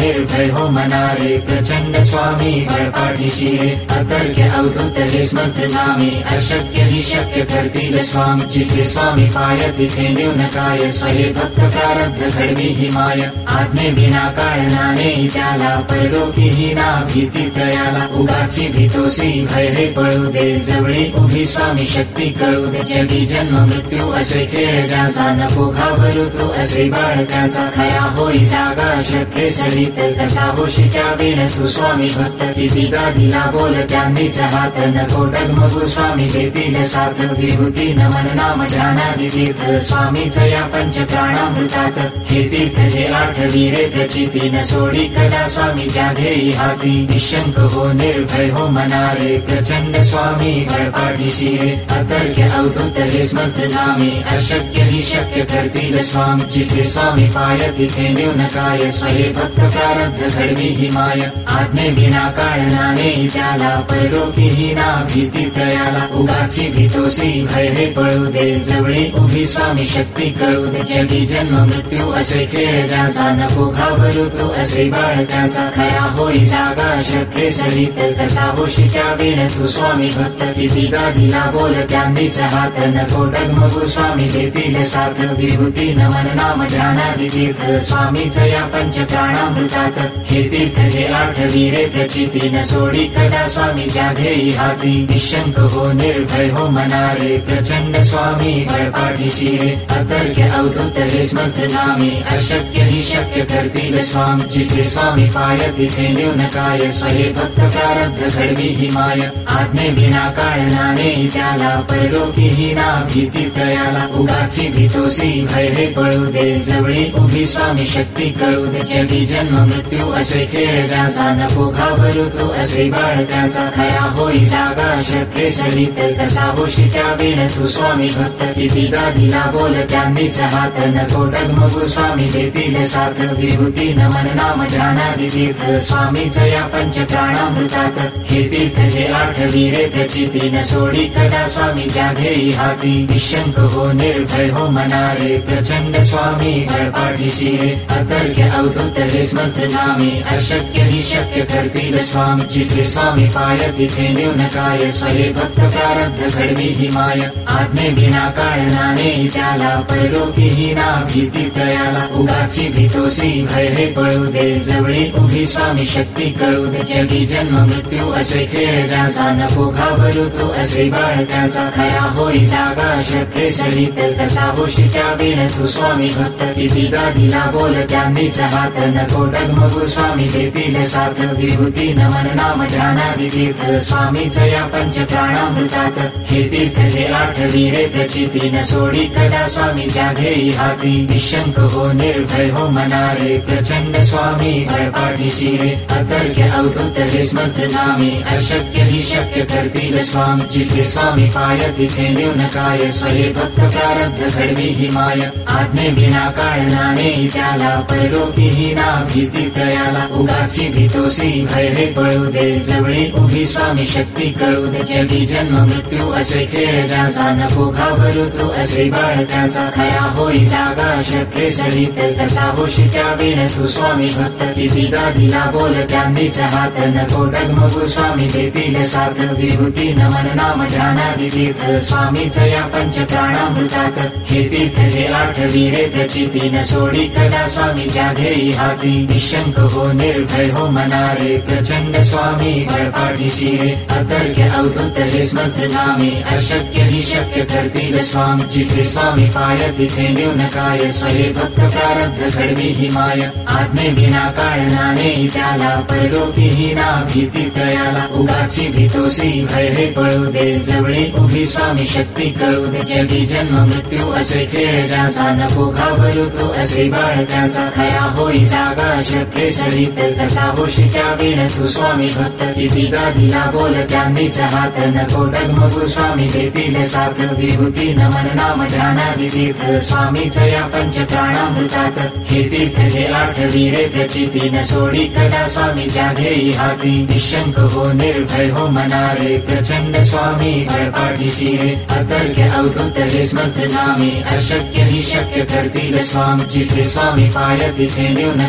निर्भय हो मनारे प्रचंड स्वामी बळपाठीशी रे अतर्क्य अवधूत हे मंत्र नामे अशक्य ही शक्य करतील स्वामी जिथे स्वामी पाय तिथे न्यून काय स्वहे भक्त प्रारब्ध घडवी ही माय आज्ञे विना काळनाने त्याला परलोकी ही ना भीती तयाला उगाची भीतोसी भय हे पळू दे जवळी उभी स्वामी शक्ती कळू दे जगी जन्म मृत्यू असे खेळ ज्याचा नको घाबरू तू असे बाळ त्याचा खरा होई जागा शक्य सरित कसा होशी त्या वेळ तू स्वामी भक्त किती गादीला बोल त्यांनीच हात नको डगमगू स्वामी देतील साथ विभूती नमन नाम ध्यानादि तीर्थ स्वामीच या पंच प्राणामृतात हे तीर्थ हे आठवी रे प्रचिती न सोडी कदा स्वामी जाधेई हाती निशंक हो निर्भय हो मनारे प्रचंड स्वामी बळपाठीशी रे अतर्क्य अवधूत हे मंत्र नामे अशक्य ही शक्य करतील स्वामी जिथे स्वामी पाय तिथे न्यून काय स्वहे भक्त प्रारब्ध घडवी ही माय आज्ञे विना काळनाने त्याला परलोकी ही ना भीती तयाला उगाची भीतोसी भय हे पळू दे जवळी उभी स्वामी शक्ती कळू दे जगी जन्म मृत्यू असे खेळ ज्याचा नको घाबरू तू असे बाळ त्याचा खरा होई जागा शक्य सरित कसा होशी त्या वेळ तू स्वामी भक्त किती गादीला बोल त्यांनीच हात नको डगमगू स्वामी देतील साथ विभूती नमन नाम ध्यानादि तीर्थ स्वामीच या पंच प्राणामृतात हे तीर्थ हे आठवी रे प्रचिती न सोडी कदा स्वामी जाधेई हाती निशंक हो निर्भय हो मनारे प्रचंड स्वामी बळपाठीशी रे अतर्क्य अवधूत हे मंत्र नामे अशक्य ही शक्य करतील स्वामी जिथे स्वामी पाय तिथे न्यून काय स्वहे भक्त प्रारब्ध घडवी ही माय आज्ञे विना काळनाने त्याला परलोकी ही ना भीती तयाला उगाची भीतोसी भय हे पळू दे जवळी उभी स्वामी शक्ती कळू दे जगी जन्म मृत्यू असे खेळ ज्याचा नको घाबरू तू असे बाळ त्याचा खरा होई जागा शक्य सरित कसा होशी त्या वेळ तू स्वामी भक्त किती गादीला बोल त्यांनीच हात नको डगमगू स्वामी देतील साथ विभूती नमन नाम ध्यानादि तीर्थ स्वामीच या पंच प्राणामृतात हे तीर्थ हे आठवी रे प्रचिती न सोडी कदा स्वामी जाधेई हाती निशंक हो निर्भय हो मनारे प्रचंड स्वामी बळपाठीशी रे अतर्क्य अवधूत हे मंत्र नामे अशक्य ही शक्य करतील स्वामी जिथे स्वामी पाय तिथे न्यून काय स्वहे भक्त प्रारब्ध घडवी ही माय आज्ञे विना काळनाने त्याला परलोकी ही ना भीती तयाला उगाची भीतोसी भय हे पळू दे जवळी उभी स्वामी शक्ती कळू दे जगी जन्म मृत्यू असे खेळ ज्याचा नको घाबरू तू असे बाळ त्याचा खरा होई जागा शक्य सरित कसा होशी त्या वेळ तू स्वामी भक्त किती गादीला बोल त्यांनीच हात नको डगमगू स्वामी देतील साथ विभूती नमन नाम ध्यानादि तीर्थ स्वामीच या पंच प्राणामृतात हे तीर्थ हे आठवी रे प्रचिती न सोडी कदा स्वामी जाधेई हाती निशंक हो निर्भय हो मनारे प्रचंड स्वामी बळपाठीशी रे अतर्क्य अवधूत हे मंत्र नामे अशक्य ही शक्य करतील स्वामी जिथे स्वामी पाय तिथे न्यून काय स्वहे भक्त प्रारब्ध घडवी ही माय आज्ञे विना काळनाने त्याला परलोकी ही ना भीती तयाला उगाची भीतोसी भय हे पळू दे जवळी उभी स्वामी शक्ती कळू दे जगी जन्म मृत्यू असे खेळ ज्याचा नको घाबरू तू असे बाळ त्याचा खरा होई जागा शक्य सरित कसा होशी त्या वेळ तू स्वामी भक्त किती गादीला बोल त्यांनीच हात नको डगमगू स्वामी देतील साथ विभूती नमन नाम ध्यानादि तीर्थ स्वामीच या पंच प्राणामृतात हे तीर्थ हे आठवी रे प्रचिती न सोडी कदा स्वामी जाधेई हाती निशंक हो निर्भय हो मनारे प्रचंड स्वामी बळपाठीशी रे अतर्क्य अवधूत हे मंत्र नामे अशक्य ही शक्य करतील स्वामी जिथे स्वामी पाय तिथे न्यून काय स्वहे भक्त प्रारब्ध घडवी ही माय आज्ञे विना काळनाने त्याला परलोकी ही ना भीती तयाला उगाची भीतोसी भय हे पळू दे जवळी उभी स्वामी शक्ती कळू दे जगी जन्म मृत्यू असे खेळ ज्याचा नको घाबरू तू असे बाळ त्याचा खरा होई जागा शक्य सरित कसा होशी त्या वेळ तू स्वामी भक्त किती गादीला बोल त्यांनीच हात नको डगमगू स्वामी देतील साथ विभूती नमन नाम ध्यानादि तीर्थ स्वामीच या पंच प्राणामृतात हे तीर्थ हे आठवी रे प्रचिती न सोडी कदा स्वामी जाधेई हाती निशंक हो निर्भय हो मनारे प्रचंड स्वामी बळपाठीशी रे अतर्क्य अवधूत हे मंत्र नामे अशक्य ही शक्य करतील स्वामी जिथे स्वामी पाय तिथे न्यून काय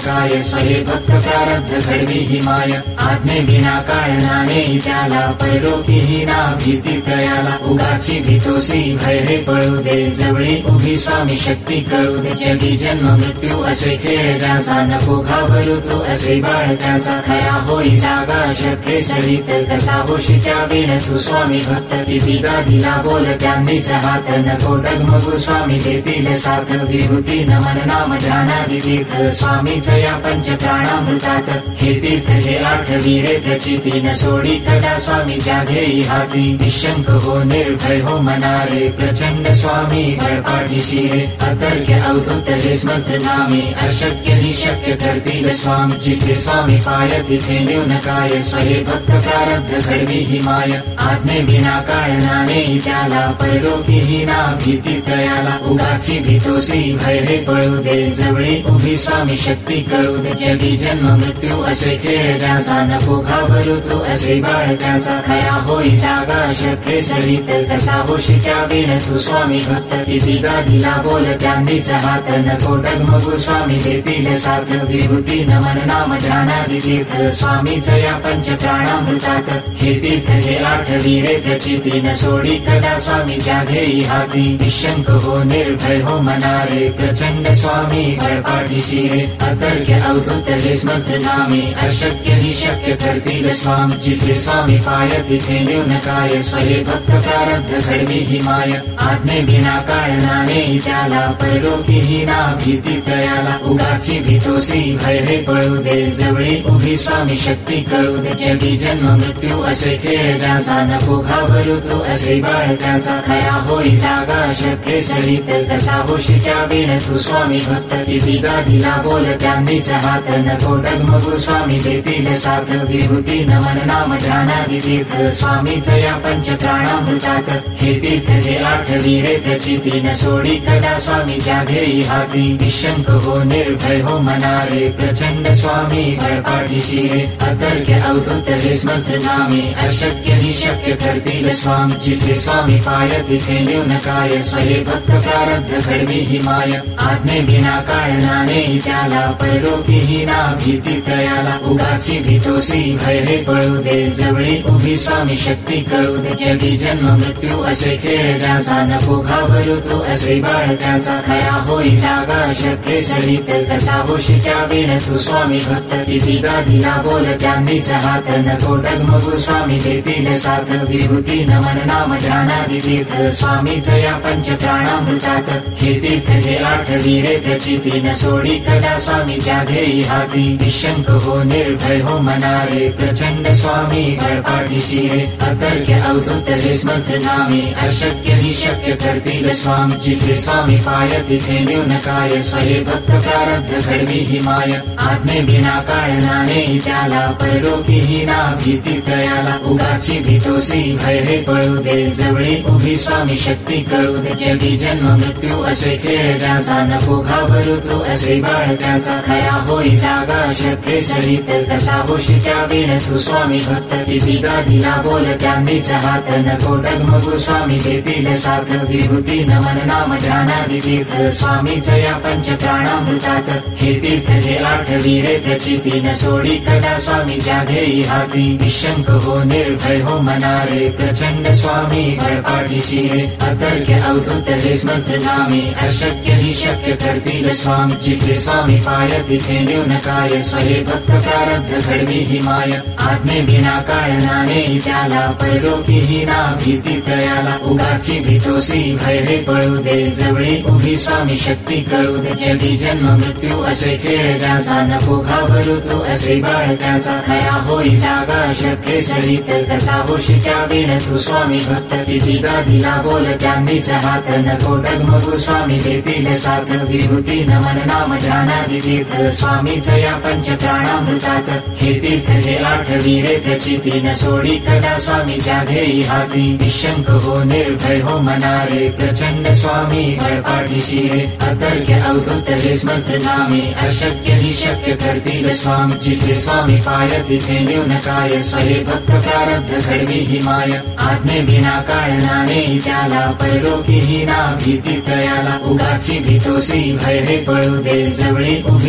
स्वहे भक्त प्रारब्ध घडवी ही माय आज्ञे विना काळनाने त्याला परलोकी ही ना भीती तयाला उगाची भीतोसी भय हे पळू दे जवळी उभी स्वामी शक्ती कळू दे जगी जन्म मृत्यू असे खेळ ज्याचा नको घाबरू तो असे बाळ त्याचा खरा होई जागा शक्य सरित कसा होशी त्या वेळ तू स्वामी भक्त कितीदा दिला बोल त्यांनीच हात नको डगमगू स्वामी देतील साथ विभूती नमन नाम ध्यानादि तीर्थ स्वामीच या पंच प्राणामृतात हे तीर्थ हे 8 वीरे प्रचिती न सोडी कदा स्वामी जाधेई हाती निशंक हो निर्भय हो मनारे प्रचंड स्वामी बळपाठीशी रे अतर्क्य अवधूत हे स्मंत्र नामे अशक्य ही शक्य करतील स्वामी जिथे स्वामी पाय तिथे न्यून काय स्वहे भक्त प्रारब्ध घडवी ही माय आज्ञे विना काळनाने त्याला परलोकी ही ना भीती तयाला उगाची भीतोसी भय हे पळू दे जवळी उभी स्वामी शक्ती कळू दे जगी जन्म मृत्यू असे खेळ ज्याचा नको घाबरू तो असे बाळ त्याचा खरा होई जागा शक्य सरित कसा होशी त्या वेळ तू स्वामी भक्त कितीदा दिला बोल त्यांनीच हात नको डगमगू स्वामी देतील साथ विभूती नमन नाम ध्यानादि तीर्थ स्वामीच या पंच प्राणामृतात हे तीर्थ हे 8 वीरे प्रचिती न सोडी कदा स्वामी जाधेई हाती निशंक हो निर्भय हो मनारे प्रचंड स्वामी बळपाठीशी रे अतर्क्य अवधूत हे स्मंत्र नामे अशक्य ही शक्य करतील स्वामी जिथे स्वामी पाय तिथे न्यून काय स्वहे भक्त प्रारब्ध घडवी ही माय आज्ञे विना काळनाने त्याला परलोकी ही ना भीती तयाला उगाची भीतोसी भय हे पळू दे जवळी उभी स्वामी शक्ती कळू दे जगी जन्म मृत्यू असे खेळ ज्याचा नको घाबरू तो असे बाळ त्याचा खरा होई जागा शक्य सरित कसा होशी त्या वेळ तू स्वामी भक्त कितीदा दिला बोल त्यांनीच हात नको डगमगू स्वामी देतील साथ विभूती नमन नाम ध्यानादि तीर्थ स्वामीच या पंच प्राणामृतात हे तीर्थ हे 8 वीरे प्रचिती न सोडी कदा स्वामी जाधेई हाती निशंक हो निर्भय हो मनारे प्रचंड स्वामी बळपाठीशी रे अतर्क्य अवधूत हे स्मंत्र नामे अशक्य ही शक्य करतील स्वामी जिथे स्वामी पाय तिथे न्यून काय स्वहे भक्त प्रारब्ध घडवी ही माय आज्ञे विना काळनाने त्याला परलोकी ही ना भीती तयाला उगाची भीतोसी भय हे पळू दे जवळी उभी स्वामी शक्ती कळू दे जगी जन्म मृत्यू असे खेळ ज्याचा नको घाबरू तो असे बाळ त्याचा खरा होई जागा शक्य सरित कसा होशी त्या वेळ तू स्वामी भक्त कितीदा दिला बोल त्यांनीच हात नको डगमगू स्वामी देतील साथ विभूती नमन नाम ध्यानादि तीर्थ स्वामीच या पंच प्राणामृतात हे तीर्थ हे 8 वीरे प्रचिती न सोडी कदा स्वामी जाधेई हाती निशंक हो निर्भय हो मनारे प्रचंड स्वामी बळपाठीशी रे अतर्क्य अवधूत हे स्मंत्र नामे अशक्य ही शक्य करतील स्वामी जिथे स्वामी पाय तिथे न्यून काय स्वहे भक्त प्रारब्ध घडवी ही माय आज्ञे विना काळनाने त्याला परलोकी ही ना भीती तयाला उगाची भीतोसी भय हे पळू दे जवळी उभी स्वामी शक्ती कळू दे जगी जन्म मृत्यू असे खेळ ज्याचा नको घाबरू तो असे बाळ त्याचा खरा होई जागा शक्य सरित कसा होशी त्या वेळ तू स्वामी भक्त कितीदा दिला बोल त्यांनीच हात नको डगमगू स्वामी देतील साथ विभूती नमन नाम ध्यानादि तीर्थ स्वामीच या पंच प्राणामृतात हे तीर्थ हे 8 वीरे प्रचिती न सोडी कदा स्वामी जाधेई हाती निशंक हो निर्भय हो मनारे प्रचंड स्वामी बळपाठीशी रे अतर्क्य अवधूत हे स्मंत्र नामे अशक्य ही शक्य करतील स्वामी जिथे स्वामी पाय तिथे न्यून काय स्वहे भक्त प्रारब्ध घडवी ही माय आज्ञे विना काळनाने त्याला परलोकी ही ना भीती तयाला उगाची भीतोसी भय हे पळू दे जवळी उभी स्वामी शक्ती कळू दे जगी जन्म मृत्यू असे खेळ ज्याचा नको घाबरू तो असे बाळ त्याचा खरा होई जागा शक्य सरित कसा होशी त्या वेळ तू स्वामी भक्त कितीदा दिला बोल त्यांनीच हात नको डगमगू स्वामी देतील साथ विभूती नमन नाम ध्यानादि तीर्थ स्वामीच या पंच प्राणामृतात हे तीर्थ हे 8 वीरे प्रचिती न सोडी कदा स्वामी जाधेई हाती निशंक हो निर्भय हो मनारे प्रचंड स्वामी बळपाठीशी रे अतर्क्य अवधूत हे स्मंत्र नामे अशक्य ही शक्य करतील स्वामी जिथे स्वामी पाय तिथे न्यून काय स्वहे भक्त प्रारब्ध घडवी ही माय आज्ञे विना काळनाने त्याला परलोकी ही ना भीती तयाला उगाची भीतोसी भय हे पळू दे जवळी उभी स्वामी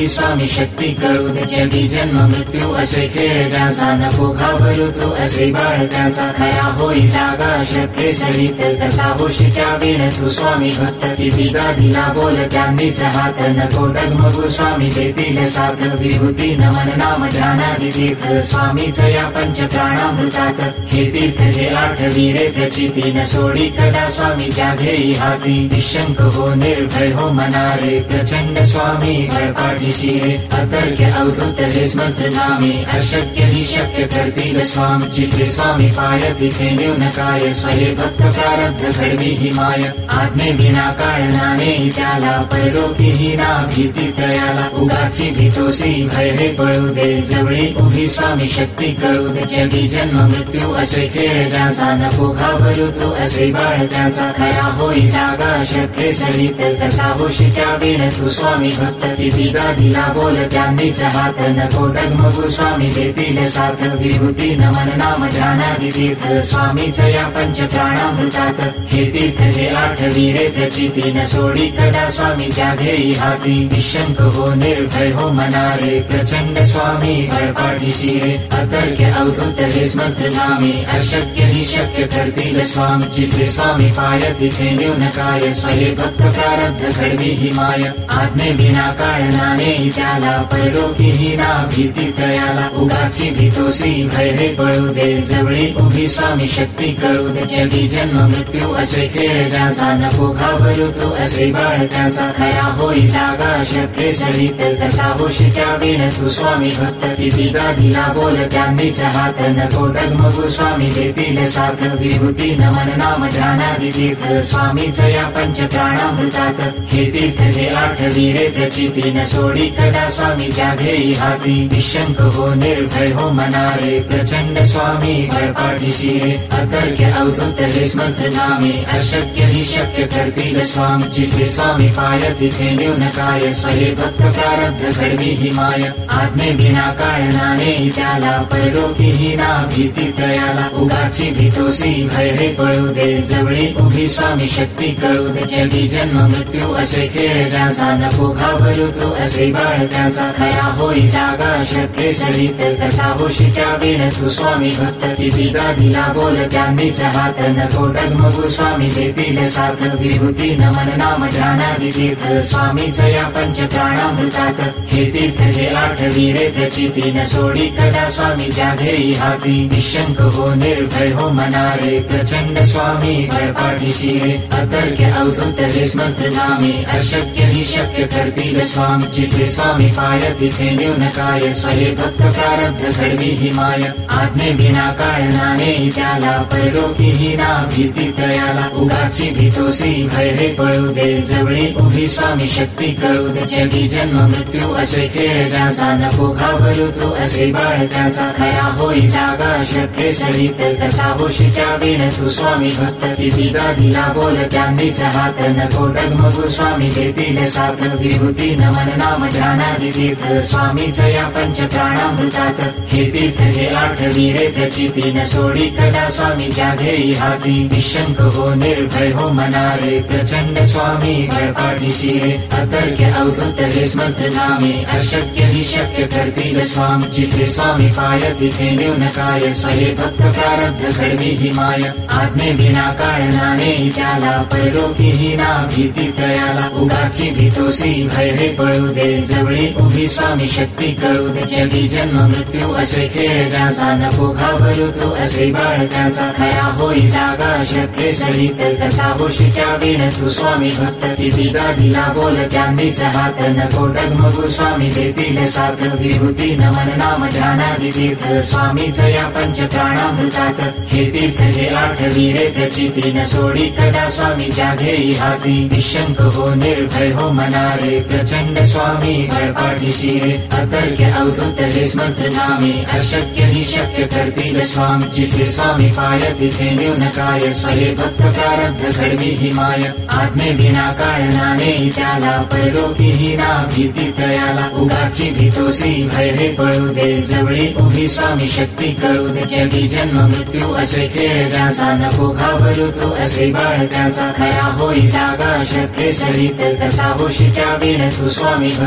स्वामी शक्ती कळू दे जगी जन्म मृत्यू असे खेळ ज्याचा नको घाबरू तू असे बाळ त्याचा खरा होई जागा शक्य सरित तसा होशी त्या वेळ तू स्वामी भक्त कितीदा दिला बोल त्यांनीच हात नको डगमगू स्वामी देतील साथ विभूती नमन नाम ध्यानादि तीर्थ स्वामीच या पंच प्राणामृतात हे तीर्थ हे आठ वीरे प्रचिती न सोडी कदा स्वामी जाधेई हाती निशंक हो निर्भय हो मनारे प्रचंड स्वामी बळपाठीशी रे अतर्क्य अवधूत हे स्मंत्र नामे अशक्य ही शक्य करतील स्वामी जिथे स्वामी पाय तिथे न्यूनकाय स्वये भक्त प्रारब्ध घडवी ही माय आज्ञे विना काळनाने त्याला परलोकी ही ना भीती तयाला उगाची भीतोसी भय हे पळू दे जवळी उभी स्वामी शक्ती कळू दे जगी जन्म मृत्यू असे खेळ ज्याचा नको घाबरू तू असे बाळ त्याचा खरा होई जागा शक्य सरित तसा होशी त्या वेळ तू स्वामी भक्त कितीदा दिला बोल त्यांनीच हात नको डगमगू स्वामी देतील साथ विभूती नमन नाम ध्यानादि तीर्थ स्वामीच या पंच प्राणामृतात हे तीर्थ हे आठ वीरे प्रचिती न सोडी कदा स्वामी जाधेई हाती निशंक हो निर्भय हो मनारे प्रचंड स्वामी बळपाठीशी रे अतर्क्य अवधूत हे स्मंत्र नामे अशक्य ही शक्य करतील स्वामी जिथे स्वामी पाय तिथे न्यूनकाय स्वये भक्त प्रारब्ध घडवी ही माय आज्ञे विना काळनाने त्याला परलोकी ही ना भीती तयाला उगाची भीतोसी भय हे पळू दे जवळी उभी स्वामी शक्ती कळू दे जगी जन्म मृत्यू असे खेळ ज्याचा नको घाबरू तू असे बाळ त्याचा खरा होई जागा शक्य सरित तसा होशी त्या वेळ तू स्वामी भक्त कितीदा दिला बोल त्यांनीच हात नको डगमगू स्वामी देतील साथ विभूती नमन नाम ध्यानादि तीर्थ स्वामीच या पंच प्राणामृतात हे तीर्थ हे आठ वीरे प्रचिती न सोडी कदा स्वामी जाधेई हाती निशंक हो निर्भय हो मनारे प्रचंड स्वामी बळपाठीशी रे अतर्क्य अवधूत हे स्मंत्र नामे अशक्य ही शक्य करतील स्वामी जिथे स्वामी पाय तिथे न्यूनकाय स्वये भक्त प्रारब्ध घडवी ही माय आज्ञे विना काळनाने त्याला परलोकी ही ना भीती तयाला उगाची भीतोसी भय हे पळू दे जवळी उभी स्वामी शक्ती कळू दे जगी जन्म मृत्यू असे खेळ ज्याचा नको घाबरू तू असे बाळ त्याचा खरा होई जागा शक्य सरित तसा होशी त्या वेळ तू स्वामी भक्त कितीदा दिला बोल त्यांनीच हात नको डगमगू स्वामी देतील साथ विभूती नमन नाम ध्यानादि तीर्थ स्वामीच या पंच प्राणामृतात हे तीर्थ हे आठ वीरे प्रचिती न सोडी कदा स्वामी जाधेई हाती निशंक हो निर्भय हो मनारे प्रचंड स्वामी बळपाठीशी रे अतर्क्य अवधूत हे स्मंत्र नामे अशक्य ही शक्य करतील स्वामी जिथे स्वामी पाय तिथे न्यूनकाय स्वये भक्त प्रारब्ध घडवी ही माय आज्ञे विना काळनाने त्याला परलोकी ही ना भीती तयाला उगाची भीतोसी भय हे पळू दे जवळी उभी स्वामी शक्ती कळू दे जगी जन्म मृत्यू असे खेळ ज्याचा नको घाबरू तू असे बाळ त्याचा खरा होई जागा शक्य सरित तसा होशी त्या वेळ तू स्वामी भक्त कितीदा दिला बोल त्यांनीच हात नको डगमगू स्वामी देतील साथ विभूती नमन नाम ध्यानादि तीर्थ स्वामीच या पंच प्राणामृतात हे तीर्थ हे आठ वीरे प्रचिती न सोडी कदा स्वामी जाधेई हाती निशंक हो निर्भय हो मनारे प्रचंड स्वामी बळपाठीशी रे अतर्क्य अवधूत हे स्मंत्र नामे अशक्य ही शक्य करतील स्वामी जिथे स्वामी पाय तिथे न्यूनकाय स्वये भक्त प्रारब्ध घडवी ही माय आज्ञे विना काळनाने त्याला परलोकी ही ना भीती तयाला उगाची भीतोसी भय हे पळू दे जवळी उभी स्वामी शक्ती कळू दे जगी जन्म मृत्यू असे खेळ ज्याचा नको घाबरू तू असे बाळ त्याचा खरा होई जागा शक्य सरित तसा होशी त्या वेळ तू स्वामी भक्त कितीदा दिला बोल त्यांनीच हात नको डगमगू स्वामी देतील साथ विभूती नमन नाम ध्यानादि तीर्थ स्वामीच या पंच प्राणामृतात हे तीर्थ हे आठ वीरे प्रचिती न सोडी कदा स्वामी जाधेई हाती निशंक हो निर्भय हो मनारे प्रचंड स्वामी बळपाठीशी रे अतर्क्य अवधूत हे स्मंत्र नामे अशक्य ही शक्य करतील स्वामी जिथे स्वामी पाय तिथे न्यूनकाय स्वये भक्त प्रारब्ध घडवी ही माय आज्ञे विना काळनाने त्याला परलोकी ही ना भीती तयाला उगाची भीतोसी भय हे पळू दे जवळी उभी स्वामी शक्ती कळू दे जगी जन्म मृत्यू असे खेळ ज्याचा नको घाबरू तू असे बाळ त्याचा खरा होई जागा शक्य सरित तसा होशी त्या वेळ तू स्वामी भक्त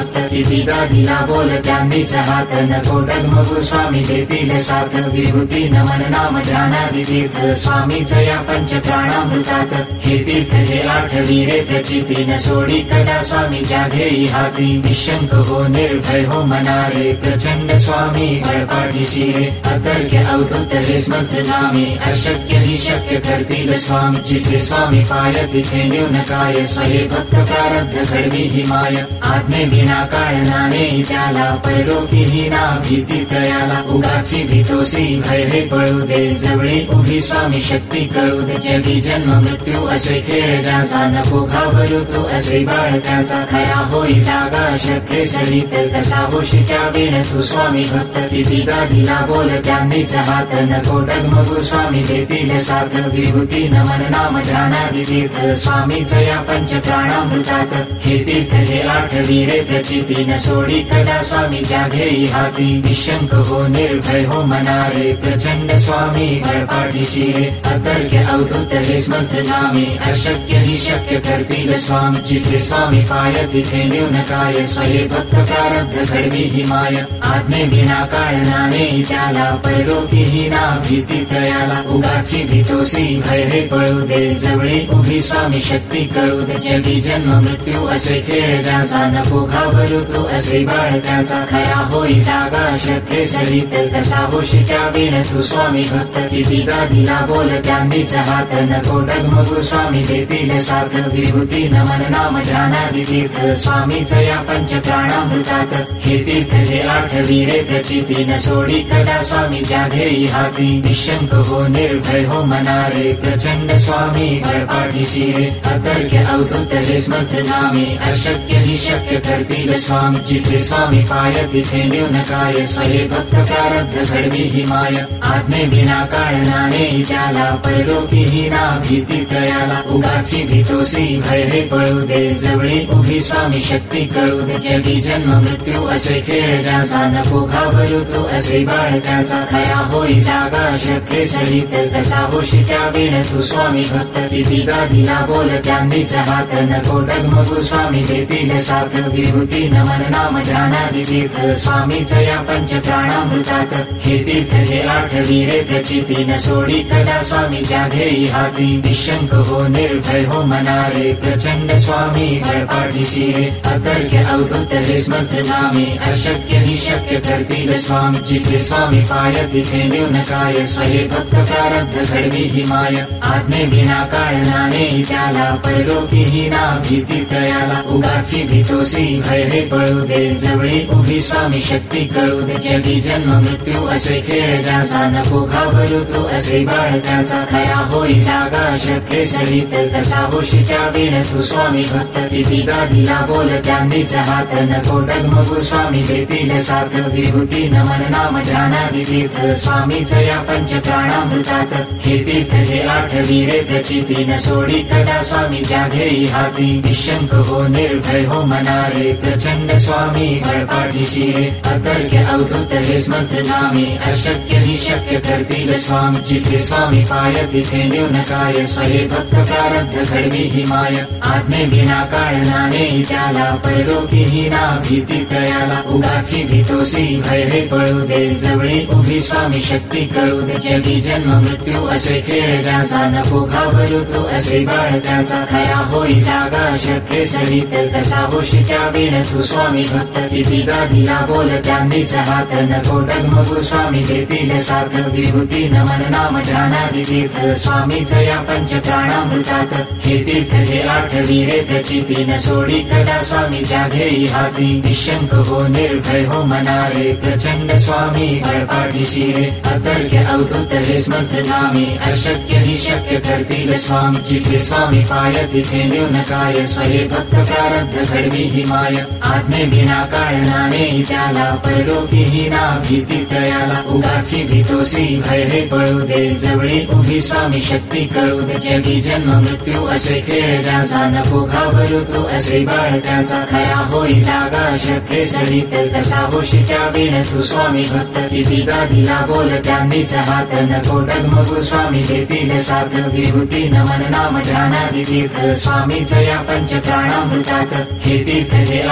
कितीदा दिला बोल त्यांनीच हात नको डगमगू स्वामी देतील साथ विभूती नमन नाम ध्यानादि तीर्थ स्वामीच या पंच प्राणामृतात हे तीर्थ हे आठवी रे प्रचिती न सोडी कदा स्वामीच्या घेई हाती निशंक हो निर्भय हो मनारे प्रचंड स्वामी बळपाठीशी रे अतर्क्य अवधूत हे मंत्र नामे अशक्य ही शक्य करतील स्वामी जिथे स्वामी पाय तिथे न्यून काय स्वये भक्त प्रारब्ध घडवी ही माय आज्ञे विना काळनाने त्याला परलोकी ही ना भीती तयाला उगाची भीतोसी भय हे पळू दे जवळी उभी स्वामी शक्ती कळू दे जगी जन्म मृत्यू असे खेळ ज्याचा नको घाबरू तो असे बाळ त्याचा खरा होई जागा शक्य सरित कसा होशी त्या वेळ तू स्वामी भक्त कितीदा दिला बोल त्यांनीच हात नको डगमगू स्वामी देतील साथ विभूती नमन नाम ध्यानादि तीर्थ स्वामीच या पंच प्राणामृतात हे तीर्थ हे आठवी रे प्रचिती न सोडी कदा स्वामीच्या घेई हाती निशंक हो निर्भय हो मनारे प्रचंड स्वामी बळपाठीशी रे अतर्क्य अवधूत हे मंत्र नामे अशक्य ही शक्य करतील स्वामी जिथे स्वामी पाय तिथे न्यून काय स्वये भक्त प्रारब्ध घडवी ही माय आज्ञे विना काळनाने त्याला परलोकी ही ना भीती तयाला उगाची भीतोसी भय हे पळू दे जवळी उभी स्वामी शक्ती कळू दे जगी जन्म मृत्यू असे खेळ ज्याचा नको घाबरू तो असे बाळ त्याचा खरा होई जागा शक्य सरित कसा होशी त्या वेळ तू स्वामी भक्त कितीदा दिला बोल त्यांनीच हात नको डगमगू स्वामी देतील साथ विभूती नमन नाम ध्यानादि तीर्थ स्वामीच या पंच प्राणामृतात हे तीर्थ हे आठवी रे प्रचिती न सोडी कदा स्वामीच्या घेई हाती निशंक हो निर्भय हो मनारे प्रचंड स्वामी बळपाठीशी रे अतर्क्य अवधूत हे मंत्र नामे अशक्य ही शक्य करतील स्वामी जिथे स्वामी पाय तिथे न्यून काय स्वये भक्त प्रारब्ध घडवी ही माय आज्ञे विना काळनाने त्याला परलोकी ही ना भीती तयाला उगाची भीतोसी भय हे पळू दे जवळी उभी स्वामी शक्ती कळू दे जगी जन्म मृत्यू असे खेळ ज्याचा नको घाबरू तो असे बाळ त्याचा खरा होई जागा शक्य सरित कसा होशी त्या वेळ तू स्वामी भक्त कितीदा दिला बोल त्यांनीच हात नको डगमगू स्वामी देतील साथ विभूती नमन नाम ध्यानादि तीर्थ स्वामीच या पंच प्राणामृतात हे तीर्थ हे आठवी रे प्रचिती न सोडी कदा स्वामीच्या घेई हाती निशंक हो निर्भय हो मनारे प्रचंड स्वामी बळपाठीशी रे अतर्क्य अवधूत हे मंत्र नामे अशक्य ही शक्य करतील स्वामी जिथे स्वामी पाय तिथे न्यून काय स्वये भक्त प्रारब्ध घडवी ही माय आज्ञे विना काळनाने त्याला परलोकी ही ना भीती तयाला उगाची भीतोसी भय हे पळू दे जवळी उभी स्वामी शक्ती कळू दे जगी जन्म मृत्यू असे खेळ ज्याचा नको घाबरू तो असे बाळ त्याचा खरा होई जागा शक्य सरित कसा होशी त्या वेळ तू स्वामी भक्त कितीदा दिला बोल त्यांनीच हात नको डगमगू स्वामी देतील साथ विभूती नमन नाम ध्यानादि तीर्थ स्वामीच या पंच प्राणामृतात हे तीर्थ हे आठवी रे प्रचिती न सोडी कदा स्वामीच्या घेई हाती निशंक हो निर्भय हो मनारे प्रचंड स्वामी बळपाठीशी रे अतर्क्य अवधूत हे मंत्र नामे अशक्य ही शक्य करतील स्वामी जिथे स्वामी पाय तिथे न्यून काय स्वये भक्त प्रारब्ध घडवी ही माय आज्ञे विना काळनाने त्याला परलोकी ही ना भीती तयाला उगाची भीतोसी भय हे पळू दे जवळी उभी स्वामी शक्ती कळू दे जगी जन्म मृत्यू असे खेळ ज्याचा नको घाबरू तो असे बाळ त्याचा खरा होई जागा शक्य सरित कसा होशी त्या वेळ तू स्वामी भक्त कितीदा दिला बोल त्यांनीच हात नको डगमगू स्वामी देतील साथ विभूती नमन नाम ध्यानादि तीर्थ स्वामीच या पंच प्राणामृतात हे तीर्थ हे आठवी रे प्रचिती न सोडी कदा स्वामीच्या घेई हाती निशंक हो निर्भय हो मनारे प्रचंड स्वामी बळपाठीशी रे अतर्क्य अवधूत हे मंत्र नामे अशक्य ही शक्य करतील स्वामी जिथे स्वामी पाय तिथे न्यून काय स्वये भक्त प्रारब्ध घडवी ही माय आज्ञे विना काळनाने त्याला परलोकी ही ना भीती तयाला उगाची भीतोसी भय हे पळू दे जवळी उभी स्वामी शक्ती कळू दे जगी जन्म मृत्यू असे खेळ ज्याचा नको घाबरू तो असे बाळ त्याचा खरा होई जागा शक्य सरित कसा होशी त्या वेळ तू स्वामी भक्त कितीदा दिला बोल त्यांनीच हात नको डगमगू स्वामी देतील साथ विभूती नमन नाम ध्यानादि तीर्थ स्वामीच या पंच प्राणामृतात हे तीर्थ हे आठवी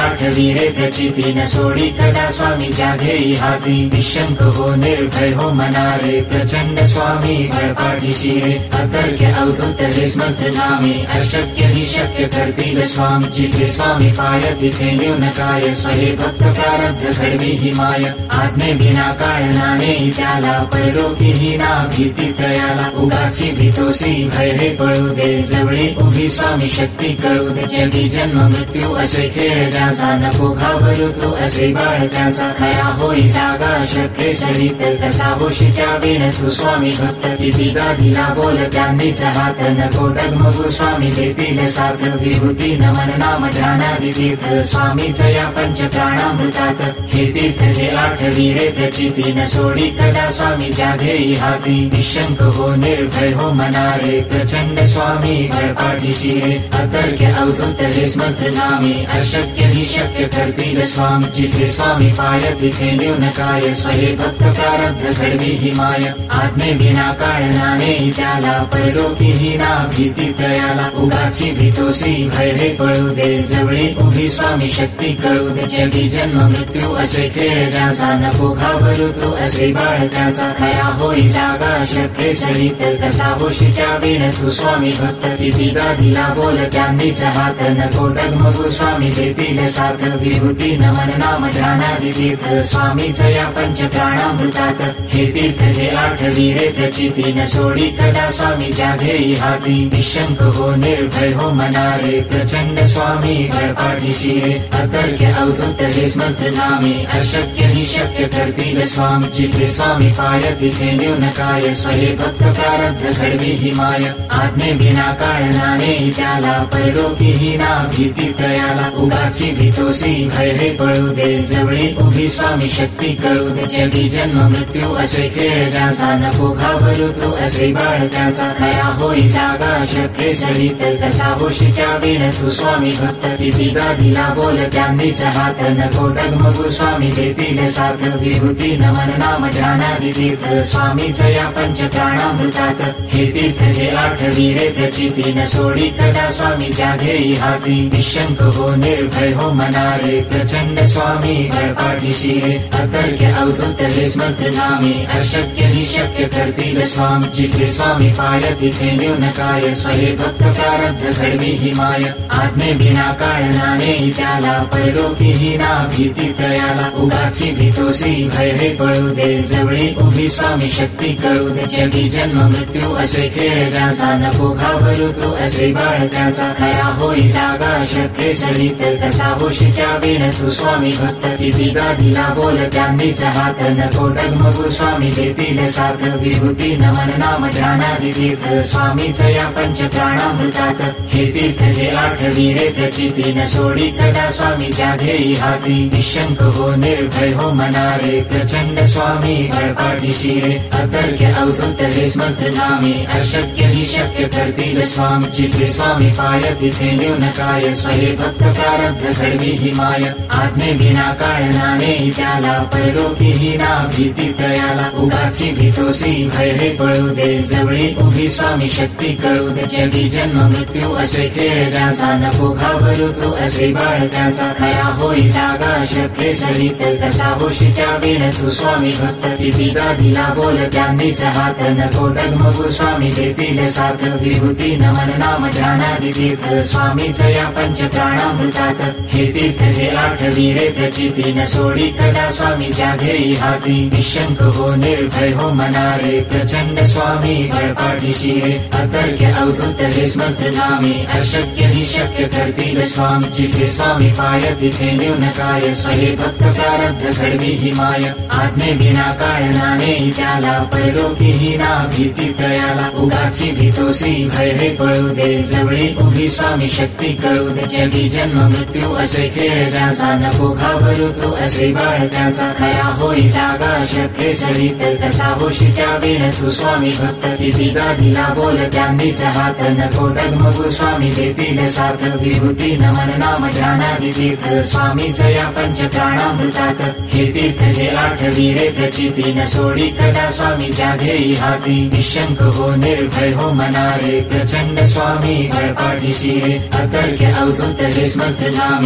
वीरे प्रचिती न सोडी कदा स्वामीच्या घेई हाती निशंक हो निर्भय हो मनारे प्रचंड स्वामी बळपाठीशी रे अतर्क्य अवधूत हे स्मंत्र नामे अशक्य ही शक्य करतील स्वामी जिथे स्वामी पाय तिथे न्यून काय स्वहे भक्त प्रारब्ध घडवी ही माय आज्ञे बिना काळनाने त्याला परलोकी ही ना भीती त्रयाला उगाची भीतोसी भय हे पळू दे जवळी उभी स्वामी शक्ती कळू दे जगी जन्म मृत्यू असे खेळ ज्याचा नको घाबरू तू असे बाळ त्याचा खरा होई जागा शक्य सरित कसा होशी त्या वेळ तू स्वामी भक्त कितीदा दिला बोल त्यांनीच हात नको डगमगू स्वामी देतील साथ विभूती नमन नाम ध्यानादि तीर्थ स्वामीच या पंच प्राणामृतात हे तीर्थ हे 8 वीरे प्रचिती न सोडी कदा स्वामीच्या घेई हाती निशंक हो निर्भय हो मनारे प्रचंड स्वामी बळपाठीशी रे अतर्क्य अवधूत हे स्मंत्र नामे अशक्य ही शक्य करतील स्वामी जिथे स्वामी पाय तिथे न्यून काय स्वहे भक्त प्रारब्ध घडवी ही माय आज्ञे बिना काळनाने त्याला परलोकी ही ना भीती त्रयाला उगाची भीतोसी भय हे पळू दे जवळी उभी स्वामी शक्ती कळू दे जगी जन्म मृत्यू असे खेळ ज्याचा नको घाबरू तू असे बाळ त्याचा खरा होई जागा शक्य सरित कसा होशी त्या वेळ तू स्वामी भक्त कितीदा दिला बोल त्यांनीच हात नको डगमगू स्वामी देतील साथ विभूती नमन नाम ध्यानादि तीर्थ स्वामीच या पंच प्राणामृतात हे तीर्थ हे 8 वीरे प्रचिती न सोडी कदा स्वामीच्या घेई हाती निशंक हो निर्भय हो मनारे प्रचंड स्वामी बळपाठीशी रे अतर्क्य अवधूत हे स्मंत्र नामे अशक्य ही शक्य करतील स्वामी जिथे स्वामी पाय तिथे न्यून काय स्वहे भक्त प्रारब्ध घडवी ही माय आज्ञे बिना काळनाने त्याला परलोकी ही ना भीती त्रयाला उगाची भीतोसी भय हे पळू दे जवळी उभी स्वामी शक्ती कळू दे जगी जन्म मृत्यू असे खेळ ज्याचा नको घाबरू तू असे बाळ त्याचा खरा होई जागा शक्य सरित कसा होशी त्या वेळ तू स्वामी भक्त कितीदा दिला बोल त्यांनीच हात नको डगमगू स्वामी देतील साथ विभूती नमन नाम ध्यानादि तीर्थ स्वामीच या पंच प्राणामृतात हे तीर्थ हे 8 वीरे प्रचिती न सोडी कदा स्वामीच्या घेई हाती निशंक हो निर्भय हो मनारे प्रचंड स्वामी बळपाठीशी रे अतर्क्य अवधूत हे स्मंत्र नामे अशक्य ही शक्य करतील स्वामी जिथे स्वामी पाय तिथे न्यून काय स्वहे भक्त प्रारब्ध घडवी ही माय आज्ञे बिना काळनाने त्याला परलोकी ही ना भीती त्रयाला उगाची भीतोसी भय हे पळू दे जवळी उभी स्वामी शक्ती कळू दे जगी जन्म मृत्यू असे खेळ ज्याचा नको घाबरू तू असे बाळ त्याचा खरा होई जागा शक्य सरित कसा होशी त्या वेळ तू स्वामी भक्त कितीदा दिला बोल त्यांनीच हात नको डगमगू स्वामी देतील साथ विभूती नमन नाम ध्यानादि तीर्थ स्वामीच या पंच प्राणामृतात हे तीर्थ हे 8 वीरे प्रचिती न सोडी कदा स्वामीच्या घेई हाती निशंक हो निर्भय हो मनारे प्रचंड स्वामी बळपाठीशी रे अतर्क्य अवधूत हे स्मंत्र नामे अशक्य ही शक्य करतील स्वामी जिथे स्वामी पाय तिथे न्यून काय स्वहे भक्त प्रारब्ध घडवी ही माय आज्ञे बिना काळनाने त्याला परलोकी ही ना भीती त्रयाला उगाची भीतोसी भय हे पळू दे जवळी उभी स्वामी शक्ती कळू दे जगी जन्म मृत्यू असे खेळ ज्याचा नको घाबरू तू असे बाळ त्याचा खरा होई जागा शक्य सरित कसा होशी त्या वेळ तू स्वामी भक्त कितीदा दिला बोल त्यांनीच हात नको डगमगू स्वामी देतील साथ विभूती नमन नाम ध्यानादि तीर्थ स्वामीच या पंच प्राणामृतात हे तीर्थ हे 8 वीरे प्रचिती न सोडी कदा स्वामीच्या घेई हाती निशंक हो निर्भय हो मनारे प्रचंड स्वामी बळपाठीशी रे अतर्क्य अवधूत हे स्मंत्र नामे अशक्य ही शक्य करतील स्वामी जिथे स्वामी पाय तिथे न्यून काय स्वहे भक्त प्रारब्ध घडवी ही माय आज्ञे बिना काळनाने त्याला परलोकी ही ना भीती त्रयाला उगाची भीतोसी भय हे पळू दे जवळी उभी स्वामी शक्ती कळू दे जगी जन्म मृत्यू असे खेळ ज्याचा नको घाबरू तू असे बाळ त्याचा खरा होई जागा शक्य सरित कसा होशी त्या वेळ तू स्वामी भक्त कितीदा दिला बोल त्यांनीच हात नको डगमगू स्वामी देतील साथ विभूती नमन नाम ध्यानादि तीर्थ स्वामीच या पंच प्राणामृतात हे तीर्थ हे 8 वीरे प्रचिती न सोडी कदा स्वामीच्या घेई हाती निशंक हो निर्भय हो मनारे प्रचंड स्वामी बळपाठीशी रे अतर्क्य अवधूत हे स्मंत्र नामे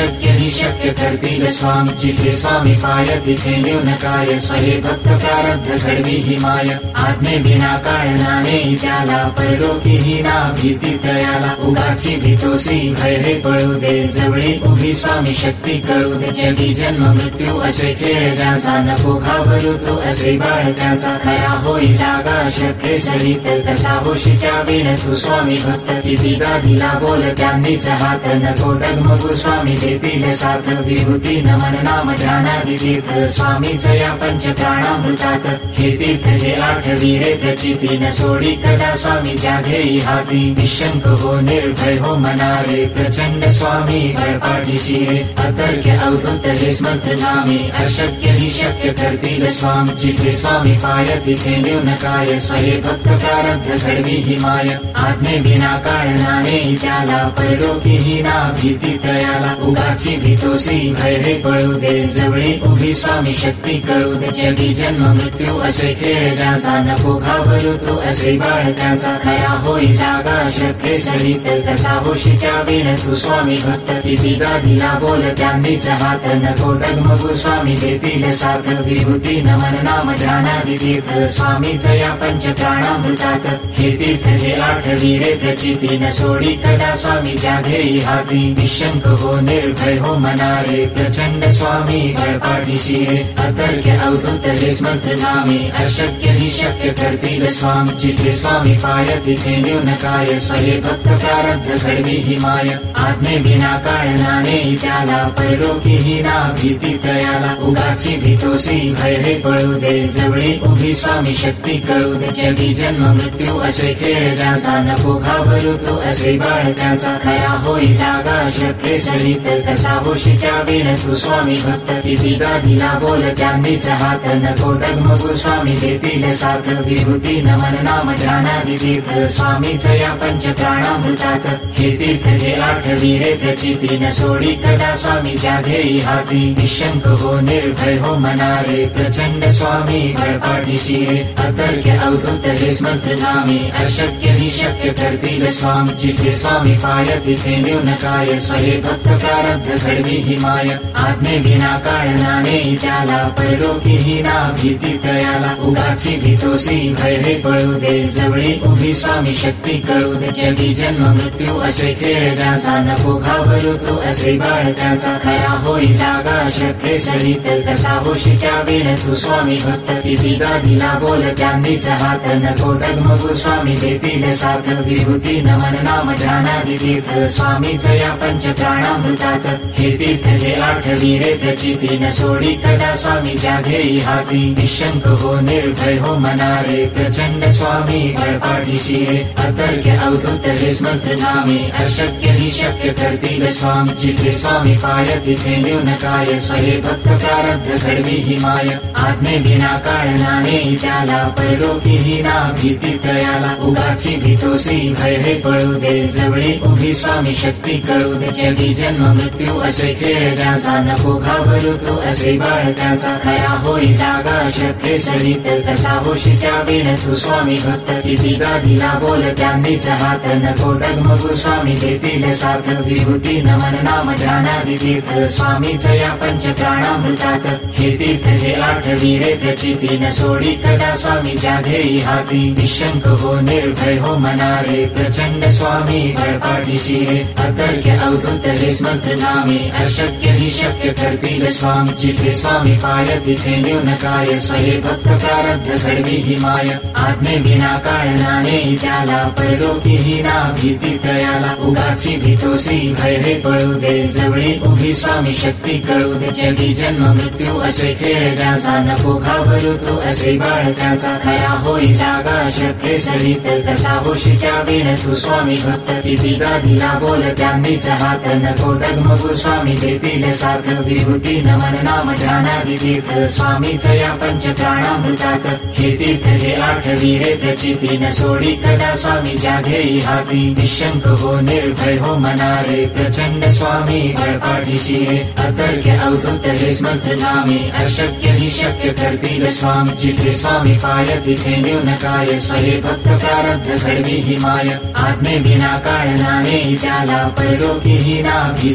अशक्य हि शक्य करतील स्वामी जिथे स्वामी पाय तिथे न्यूनकाय स्वहे भक्त प्रारब्ध घडवी हि माय आज्ञे बिना काळनाने त्याला परलोकी ही ना भीती तयाला उगाची भीतोसी भय हे पळू दे जवळी उभी स्वामी शक्ती कळू दे जगी जन्म मृत्यू असे खेळ ज्याचा नको घाबरू तो असे बाळ त्याचा खरा होई जागा शक्य सरित तसा होशी त्या वेळ तू स्वामी भक्त कितीदा दिला बोल त्यांनीच हात नको डगमगू स्वामी देतील साथ विभूती नमन नाम ध्यानादि तीर्थ स्वामीच या पंच प्राणामृतात हे तीर्थ हे आठ वीरे प्रचिती न सोडी कदा स्वामी जाघेई हाती निशंक हो निर्भय हो मनारे प्रचंड स्वामी बळपाठीशी रे अतर्क्य अवधूत हे स्मंत्र नामे अशक्य हि शक्य करतील स्वामी जिथे स्वामी पाय तिथे न्यूनकाय स्वहे भक्त प्रारब्ध घडवी हि माय आज्ञे बिना काळनाने त्याला परलोकी ही ना भीती तयाला उगाची भीतोसी भय हे पळू दे जवळी उभी स्वामी शक्ती कळू दे जगी जन्म मृत्यू असे खेळ ज्याचा नको घाबरू तो असे बाळ त्याचा खरा होई जागा शक्य सरित तसा होशी त्या वेळ तू स्वामी भक्त कितीदा दिला बोल त्यांनीच हात नको डगमगू स्वामी देतील साथ विभूती नमन नाम ध्यानादि तीर्थ स्वामीच या पंच प्राणामृतात हे तीर्थ हे आठ वीरे प्रचिती न सोडी कदा स्वामी जाघेई हाती निशंक हो निर्भय हो मनारे प्रचंड स्वामी बळपाठीशी रे अतर्क्य अवधूत हे स्मंत्र नामे अशक्य हि शक्य करतील स्वामी जिथे स्वामी पाय तिथे न्यूनकाय स्वहे भक्त प्रारब्ध घडवी हि माय आज्ञे बिना काळनाने त्याला परलोकी ही ना भीती तयाला उगाची भीतोसी भय हे पळू दे जवळी उभी स्वामी शक्ती कळू दे जगी जन्म मृत्यू असे खेळ ज्याचा नको घाबरू तो असे बाळ त्याचा खरा होई जागा शक्य सरित तसा होशी त्या वेळ तू स्वामी भक्त कितीदा दिला बोल त्यांनीच हात नको डगमगू स्वामी देतील साथ विभूती नमन नाम ध्यानादि तीर्थ स्वामीच या पंच प्राणामृतात हे तीर्थ हे आठ वीरे प्रचिती न सोडी कदा स्वामी जाघेई हाती निशंक हो निर्भय हो मनारे प्रचंड स्वामी बळपाठीशी रे अतर्क्य अवधूत हे स्मंत्र नामे अशक्य हि शक्य करतील स्वामी जिथे स्वामी पाय तिथे न्यूनकाय स्वहे भक्त प्रारब्ध घडवी हि माय आज्ञे बिना काळनाने त्याला परलोकी ही ना भीती तयाला उगाची भीतोसी भय हे पळू दे जवळी उभी स्वामी शक्ती कळू दे जगी जन्म मृत्यू असे खेळ ज्याचा नको घाबरू तो असे बाळ त्याचा खरा होई जागा शक्य सरित तसा होशी त्या वेळ तू स्वामी भक्त कितीदा दिला बोल त्यांनीच हात नको डगमगू स्वामी देतील साथ विभूती नमन नाम ध्यानादि तीर्थ स्वामीच या पंच प्राणामृतात हे तीर्थ हे आठ वीरे प्रचिती न सोडी कदा स्वामी जाघेई हाती निशंक हो निर्भय हो मनारे प्रचंड स्वामी बळपाठीशी रे अतर्क्य अवधूत हे स्मंत्र नामे अशक्य हि शक्य करतील स्वामी जिथे स्वामी पाय तिथे न्यूनकाय स्वहे भक्त प्रारब्ध घडवी हि माय आज्ञे बिना काळनाने त्याला परलोकी ही ना भीती तयाला उगाची भीतोसी भय हे पळू दे जवळी उभी स्वामी शक्ती कळू दे जगी जन्म मृत्यू असे खेळ ज्याचा नको घाबरू तो असे बाळ त्याचा खरा होई जागा शक्य सरित तसा होशी त्या वेळ तू स्वामी भक्त कितीदा दिला बोल त्यांनीच हात नको डगमगू स्वामी देतील साथ विभूती नमन नाम ध्यानादि तीर्थ स्वामीच या पंच प्राणामृतात हे तीर्थ हे आठ वीरे प्रचिती न सोडी कदा स्वामी जाघेई हाती निशंक हो निर्भय हो मनारे प्रचंड स्वामी बळपाठीशी रे अतर्क्य अवधूत हे स्मंत्र नामे अशक्य हि शक्य करतील स्वामी जिथे स्वामी पाय तिथे न्यूनकाय स्वहे भक्त प्रारब्ध घडवी हि माय आज्ञे बिना काळनाने त्याला परलोकी ही ना भीती तयाला उगाची भीतोसी भय हे पळू दे जवळी उभी स्वामी शक्ती कळू दे जगी जन्म मृत्यू असे खेळ ज्याचा नको घाबरू तो असे बाळ त्याचा खरा होई जागा शक्य सरित तसा होशी त्या वेळ तू स्वामी भक्त कितीदा दिला बोल त्यांनीच हात नको डगमगू स्वामी देतील साथ विभूती नमन नाम ध्यानादि तीर्थ स्वामीच या पंच प्राणामृतात हे तीर्थ हे आठ वीरे प्रचिती न सोडी कदा स्वामी जाघेई हाती निशंक हो निर्भय हो मनारे प्रचंड स्वामी बळपाठीशी रे अतर्क्य अवधूत हे स्मंत्र नामे अशक्य हि शक्य करतील स्वामी जिथे स्वामी पाय तिथे न्यूनकाय स्वहे भक्त प्रारब्ध घडवी हि माय आज्ञे बिना काळनाने त्याला परलोकी ही ना भीती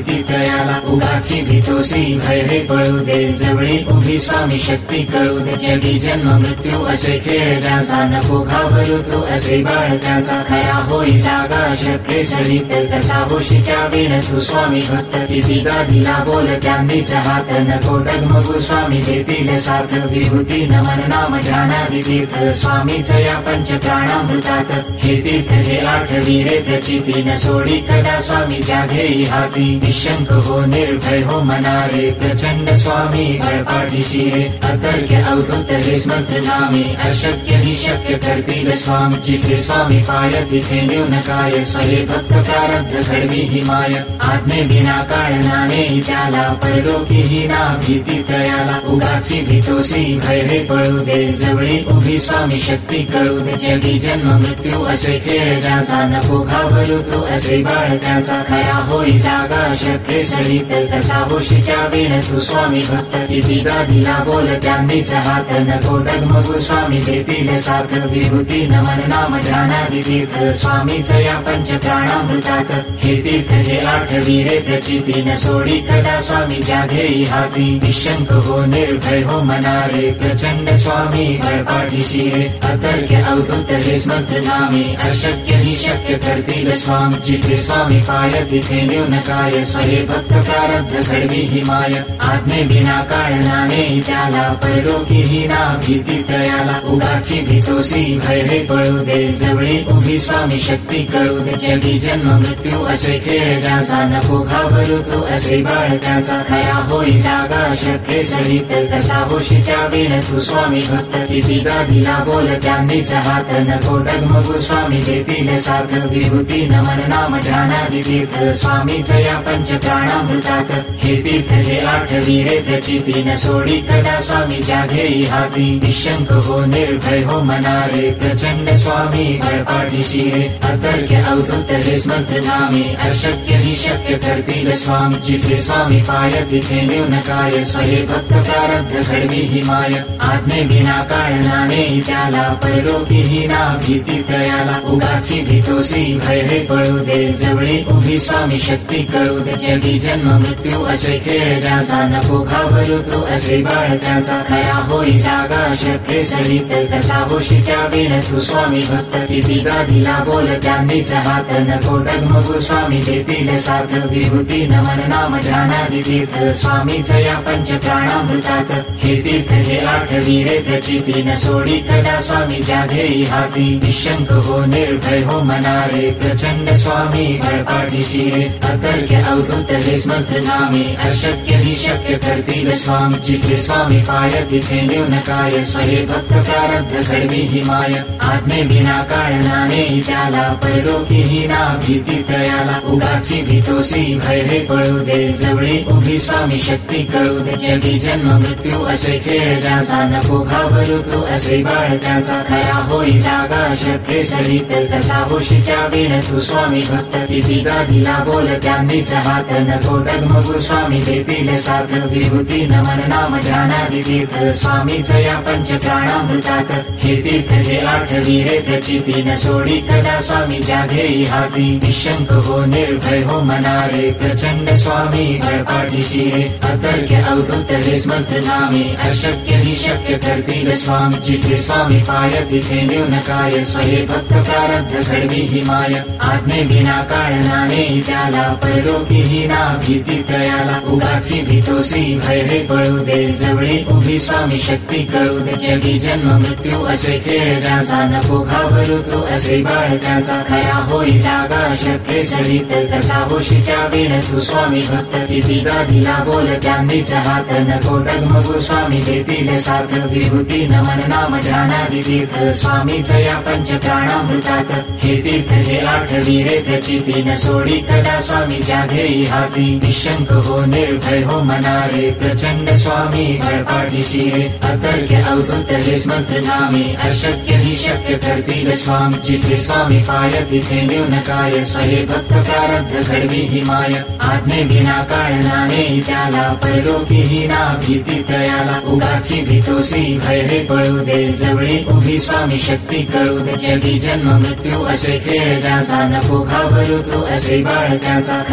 भीती त्रयाला उगाची भीतोसी भय हे पळू दे जवळी उभी स्वामी शक्ती कळू दे जगी जन्म मृत्यू असे खेळ ज्याचा नको घाबरू तू असे बाळ त्याचा खरा होई जागा शक्य सरित कसा होशी त्या वेळ तू स्वामी भक्त कितीदा दिला बोल त्यांनीच हात नको डगमगू स्वामी देतील साथ विभूती नमन नाम ध्यानादि तीर्थ स्वामीच या पंच प्राणामृतात हे तीर्थ हे आठ वीरे प्रचिती न सोडी कदा स्वामीच्या घेई हाती निशंक हो निर्भय हो मनारे प्रचंड स्वामी बळपाठीशी रे अतर्क्य अवधूत हे स्मंत्र नामे अशक्य ही शक्य करतील स्वामी जिथे स्वामी पाय तिथे न्यून काय स्वये भक्त प्रारब्ध घडवी ही माय आज्ञे बिना काळनाने त्याला परलोकी ही ना भीती त्रयाला उगाची भीतोसी भय हे पळू दे जवळी उभी स्वामी शक्ती कळू दे जगी जन्म मृत्यू असे खेळ ज्याचा नको घाबरू तू असे बाळ त्याचा खरा होई जागा शक्य सरित कसा होशी त्या वेळ तू स्वामी भक्त कितीदा दिला बोल त्यांनीच हात नको डगमगू स्वामी देतील साथ विभूती नमन नाम ध्यानादि तीर्थ स्वामीच या पंच प्राणामृतात हे तीर्थ हे आठ वीरे प्रचिती न सोडी कदा स्वामीच्या घेई हाती निशंक हो निर्भय हो मनारे प्रचंड स्वामी बळपाठीशी रे अतर्क्य अवधूत हे स्मंत्र नामे अशक्य ही शक्य करतील स्वामी जिथे स्वामी पाय तिथे न्यून काय स्वये भक्त प्रारब्ध घडवी ही माय आज्ञे बिना काळनाने त्याला परलोकी ही ना भीती त्रयाला उगाची भीतोसी भय हे पळू दे जवळी उभी स्वामी शक्ती कळू दे जगी जन्म मृत्यू असे खेळ ज्याचा नको घाबरू तू असे बाळ त्याचा खरा होई जागा शक्य सरित कसा होशी त्या वेळ तू स्वामी भक्त कितीदा दिला बोल त्यांनीच हात नको डगमगू स्वामी देतील साथ विभूती नमन नाम ध्यानादि तीर्थ स्वामीच या पंच प्राणामृतात हे तीर्थ हे आठ वीरे प्रचिती न सोडी कदा स्वामीच्या घेई हाती निशंक हो निर्भय हो मनारे प्रचंड स्वामी बळपाठीशी रे अतर्क्य अवधूत हे स्मंत्र नामे अशक्य ही शक्य करतील स्वामी जिथे स्वामी पाय तिथे न्यून काय स्वये भक्त प्रारब्ध घडवी ही माय आज्ञे बिना काळनाने त्याला परलोकी ही ना भीती त्रयाला उगाची भीतोसी भय हे पळू दे जवळी उभी स्वामी शक्ती कळू दे जगी जन्म मृत्यू असे खेळ ज्याचा नको घाबरू तू असे बाळ त्याचा खरा होई जागा शक्य सरित कसा होशी त्या वेळ तू स्वामी भक्त कितीदा दिला बोल त्यांनीच हात नको डगमगू स्वामी देतील साथ विभूती नमन नाम ध्यानादि तीर्थ स्वामीच या पंच प्राणामृतात हे तीर्थ हे आठ वीरे प्रचिती न सोडी कदा स्वामीच्या घेई हाती निशंक हो निर्भय हो मनारे प्रचंड स्वामी बळपाठीशी रे अतर्क्य अवधूत हे स्मंत्र नामे अशक्य ही शक्य करतील स्वामी जिथे स्वामी पाय तिथे न्यून काय स्वये भक्त प्रारब्ध घडवी ही माय आज्ञे बिना काळनाने त्याला परलोकी ही ना भीती त्रयाला उगाची भीतोसी भय हे पळू दे जवळी उभी स्वामी शक्ती कळू दे जगी जन्म मृत्यू असे खेळ ज्याचा नको घाबरू तू असे बाळ त्याचा खरा होई जागा शक्य सरित कसा होशी त्या वेळ तू स्वामी भक्त कितीदा दिला बोल त्यांनीच हात नको डगमगू स्वामी देतील साथ विभूती नमन नाम ध्यानादि तीर्थ स्वामीच या पंच प्राणामृतात हे तीर्थ हे आठ वीरे प्रचिती न सोडी कदा स्वामीच्या घेई हाती निशंक हो निर्भय हो मनारे प्रचंड स्वामी बळपाठीशी रे अतर्क्य अवधूत हे स्मंत्र नामे अशक्य ही शक्य करतील स्वामी जिथे स्वामी पाय तिथे न्यून काय स्वये भक्त प्रारब्ध घडवी ही माय आज्ञे बिना काळनाने त्याला परलोकी ही ना भीती त्रयाला उगाची भीतोसी भय हे पळू दे जवळी उभी स्वामी शक्ती कळू दे जगी जन्म मृत्यू असे खेळ ज्याचा नको घाबरू तू असे बाळ त्याचा खरा होई जागा शक्य सरित कसा होशी त्या वेळ तू स्वामी भक्त कितीदा दिला बोल त्यांनीच हात नको डगमगू स्वामी देतील साथ विभूती नमन नाम ध्यानादि तीर्थ स्वामीच या पंच प्राणामृतात हे तीर्थ हे आठ वीरे प्रचिती न सोडी कदा स्वामीच्या घेई हाती निशंक हो निर्भय हो मनारे प्रचंड स्वामी बळपाठीशी रे अतर्क्य अवधूत हे स्मंत्र नामे अशक्य ही शक्य करतील स्वामी जिथे स्वामी पाय तिथे न्यून काय स्वये भक्त प्रारब्ध घडवी ही माय आज्ञे बिना काळनाने त्याला परलोकी ही ना भीती त्रयाला उगाची भीतोसी भय हे पळू दे जवळी उभी स्वामी शक्ती कळू दे जगी जन्म मृत्यू असे खेळ ज्याचा नको घाबरू तू असे बाळ त्याचा खरा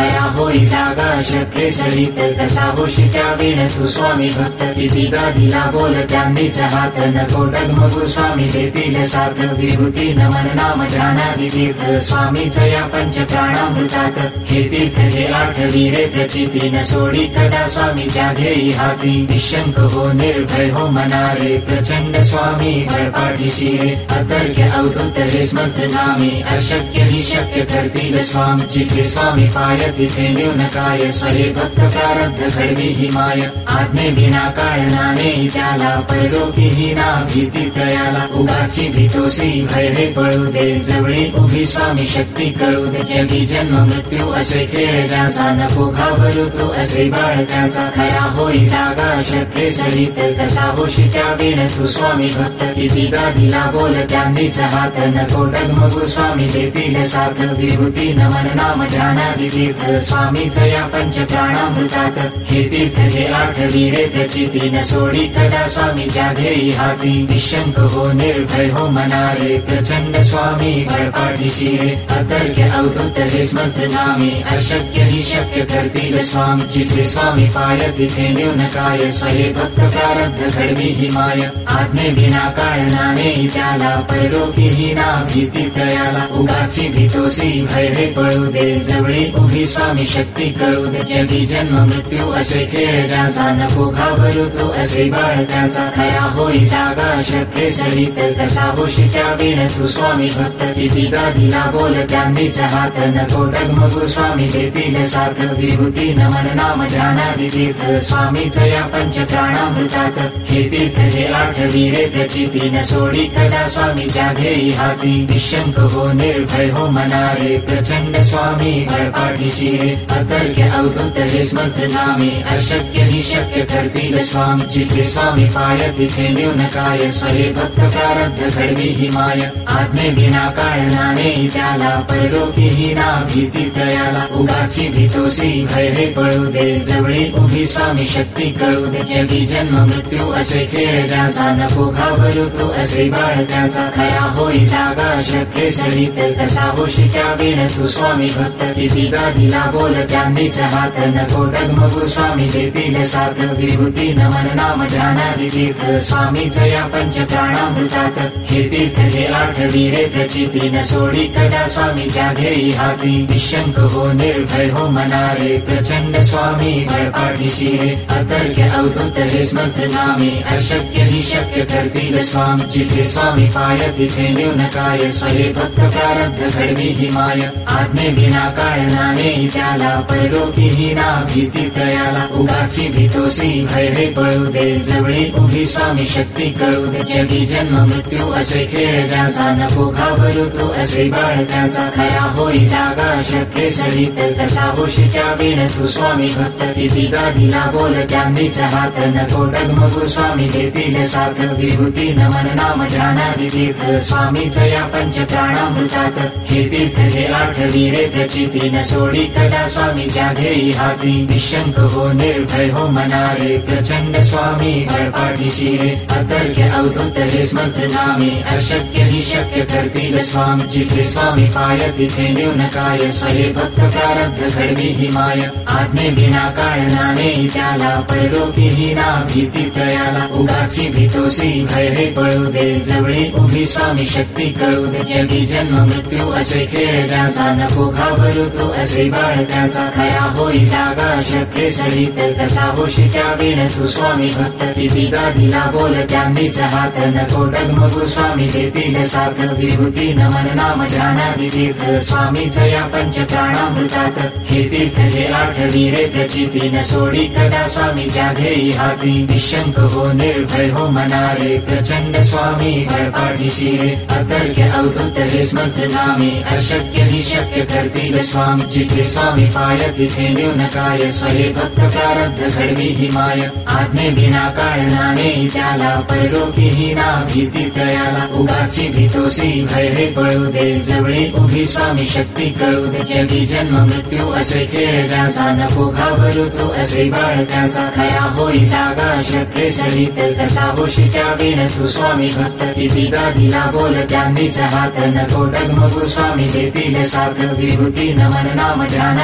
होई जागा शक्य सरित कसा होशीच्या वेळ तू स्वामी भक्त कितीदा दिला बोल त्यांनीच हात नको डगमगू स्वामी देतील साथ विभूती नमन नाम ध्यानादि तीर्थ स्वामीच या पंच प्राणामृतात हे तीर्थ हे आठवी रे प्रचिती न सोडी कदा स्वामीच्या घेई हाती निशंक हो निर्भय हो मनारे प्रचंड स्वामी बळपाठीशी रे अतर्क्य अवधूत हे स्मंत्र नामे अशक्य ही शक्य करतील स्वामी जिथे स्वामी पाय तिथे न्यून काय स्वरे भक्त प्रारब्ध घडवी ही माय आज्ञे बिना काळनाने त्याला परलोकी ही ना भीती तयाला उगाची भीतोसी भय हे पळू दे जवळी उभी स्वामी शक्ती कळू दे जगी जन्म मृत्यू असे खेळ ज्याचा नको घाबरू तो असे बाळ त्याचा खरा होई जागा शक्य सरित कसा होशी त्या वेळ तू स्वामी भक्त कितीदा दिला बोल त्यांनीच हात नको डगमगू स्वामी देतील साथ विभूती नमन नाम ध्यानादि तीर्थ स्वामीच या पंच प्राणामृतात हे तीर्थ हे आठवी रे प्रचिती न सोडी कदा स्वामीच्या घेई हाती निशंक हो निर्भय हो मनारे प्रचंड स्वामी बळपाठीशी रे अतर्क्य अवधूत हे स्मंत्र नामे अशक्य ही शक्य करतील स्वामी जिथे स्वामी पाय तिथे न्यून काय स्वरे भक्त प्रारब्ध घडवी ही माय आज्ञे बिना काळनाने त्याला परलोकी ही ना भीती तयाला उगाची भीतोसी भय हे पळू दे जवळी उभी स्वामी शक्ती कळू दे जगी जन्म मृत्यू असे खेळ ज्याचा नको घाबरू तो असे बाळ त्याचा खरा होई जागा शक्य सरित कसा होशी त्या वेळ तू स्वामी भक्त कितीदा दिला बोल त्यांनीच हात नको डगमगू स्वामी देतील साथ विभूती नमन नाम ध्यानादि तीर्थ स्वामीच या पंच प्राणामृतात हे तीर्थ हे आठवी रे प्रचिती न सोडी कदा स्वामीच्या घेई हाती निशंक हो निर्भय हो मनारे प्रचंड स्वामी बळपाठीशी रे अतर्क्य अवधूत हे स्मंत्र नामे अशक्य ही शक्य करतील स्वामी जिथे स्वामी पाय तिथे न्यून काय स्वरे भक्त प्रारब्ध घडवी ही माय आज्ञे बिना काळनाने त्याला परलोकी ही ना भीती तयाला उगाची भीतोसी भय हे पळू दे जवळी उभी स्वामी शक्ती कळू दे जगी जन्म मृत्यू असे खेळ ज्याचा नको घाबरू तो असे बाळ त्याचा खरा होई जागा शक्य सरित कसा होशी त्या वेळ तू स्वामी भक्त कितीदा दिला बोल त्यांनीच हात नको डगमगू स्वामी देतील साथ विभूती नमन नाम ध्यानादि तीर्थ स्वामीच या पंच प्राणामृतात हे तीर्थ हे आठवी रे प्रचिती न सोडी कदा स्वामीच्या घेई हाती निशंक हो निर्भय हो मनारे प्रचंड स्वामी बळपाठीशी रे अतर्क्य अवधूत हे स्मंत्र नामे अशक्य ही शक्य करतील स्वामी जिथे स्वामी पाय तिथे न्यून काय स्वरे भक्त प्रारब्ध घडवी ही माय आज्ञे बिना काळनाने त्याला परलोकी ही ना भीती तयाला उगाची भीतोसी भय हे पळू दे जवळी उभी स्वामी शक्ती कळू दे जगी जन्म मृत्यू असे खेळ ज्याचा नको घाबरू तो असे बाळ त्याचा खरा होई जागा शक्य सरित कसा होशी त्या वेळ तू स्वामी भक्त कितीदा दिला बोल त्यांनीच हात नको डगमगू स्वामी देतील साथ विभूती नमन नाम ध्यानादि तीर्थ स्वामीच या पंच प्राणामृतात हे तीर्थ हे आठवी रे प्रचिती न सोडी कदा स्वामीच्या घेई हाती निशंक हो निर्भय हो मनारे प्रचंड स्वामी बळपाठीशी रे अतर्क्य अवधूत हे स्मंत्र नामे अशक्य ही शक्य करतील स्वामी जिथे स्वामी पाय तिथे न्यून काय स्वरे भक्त प्रारब्ध घडवी ही माय आज्ञे बिना काळनाने त्याला परलोकी ही ना भीती तयाला उगाची भीतोसी भय हे पळू दे जवळी उभी स्वामी शक्ती कळू दे जगी जन्म मृत्यू असे खेळ ज्याचा नको घाबरू तो असे बाळ त्याचा खरा होई जागा शक्य सरित कसा होशी त्या वेळ तू स्वामी भक्त कितीदा दिला बोल त्यांनीच हात नको डगमगू स्वामी देतील साथ विभूती नमन नाम ध्यानादि तीर्थ स्वामीच या पंच प्राणामृतात हे तीर्थ हे आठवी रे प्रचिती न सोडी कदा स्वामीच्या घेई हाती निशंक हो निर्भय हो मनारे प्रचंड स्वामी बळपाठीशी रे अतर्क्य अवधूत हे स्मंत्र नामे अशक्य ही शक्य करतील स्वामी जिथे स्वामी पाय तिथे न्यून काय स्वरे भक्त प्रारब्ध घडवी ही माय आज्ञे बिना काळनाने त्याला परलोकी ही ना भीती तयाला उगाची भीतोसी भय हे पळू दे जवळी उभी स्वामी शक्ती कळू दे जगी जन्म मृत्यू असे खेळ ज्याचा नको घाबरू तो असे बाळ त्याचा खरा होई जागा शक्य सरित कसा होशी त्या वेळ तू स्वामी भक्त कितीदा दिला बोल त्यांनीच हात नको डगमगू स्वामी देतील साथ विभूती नमन नाम ध्यानादि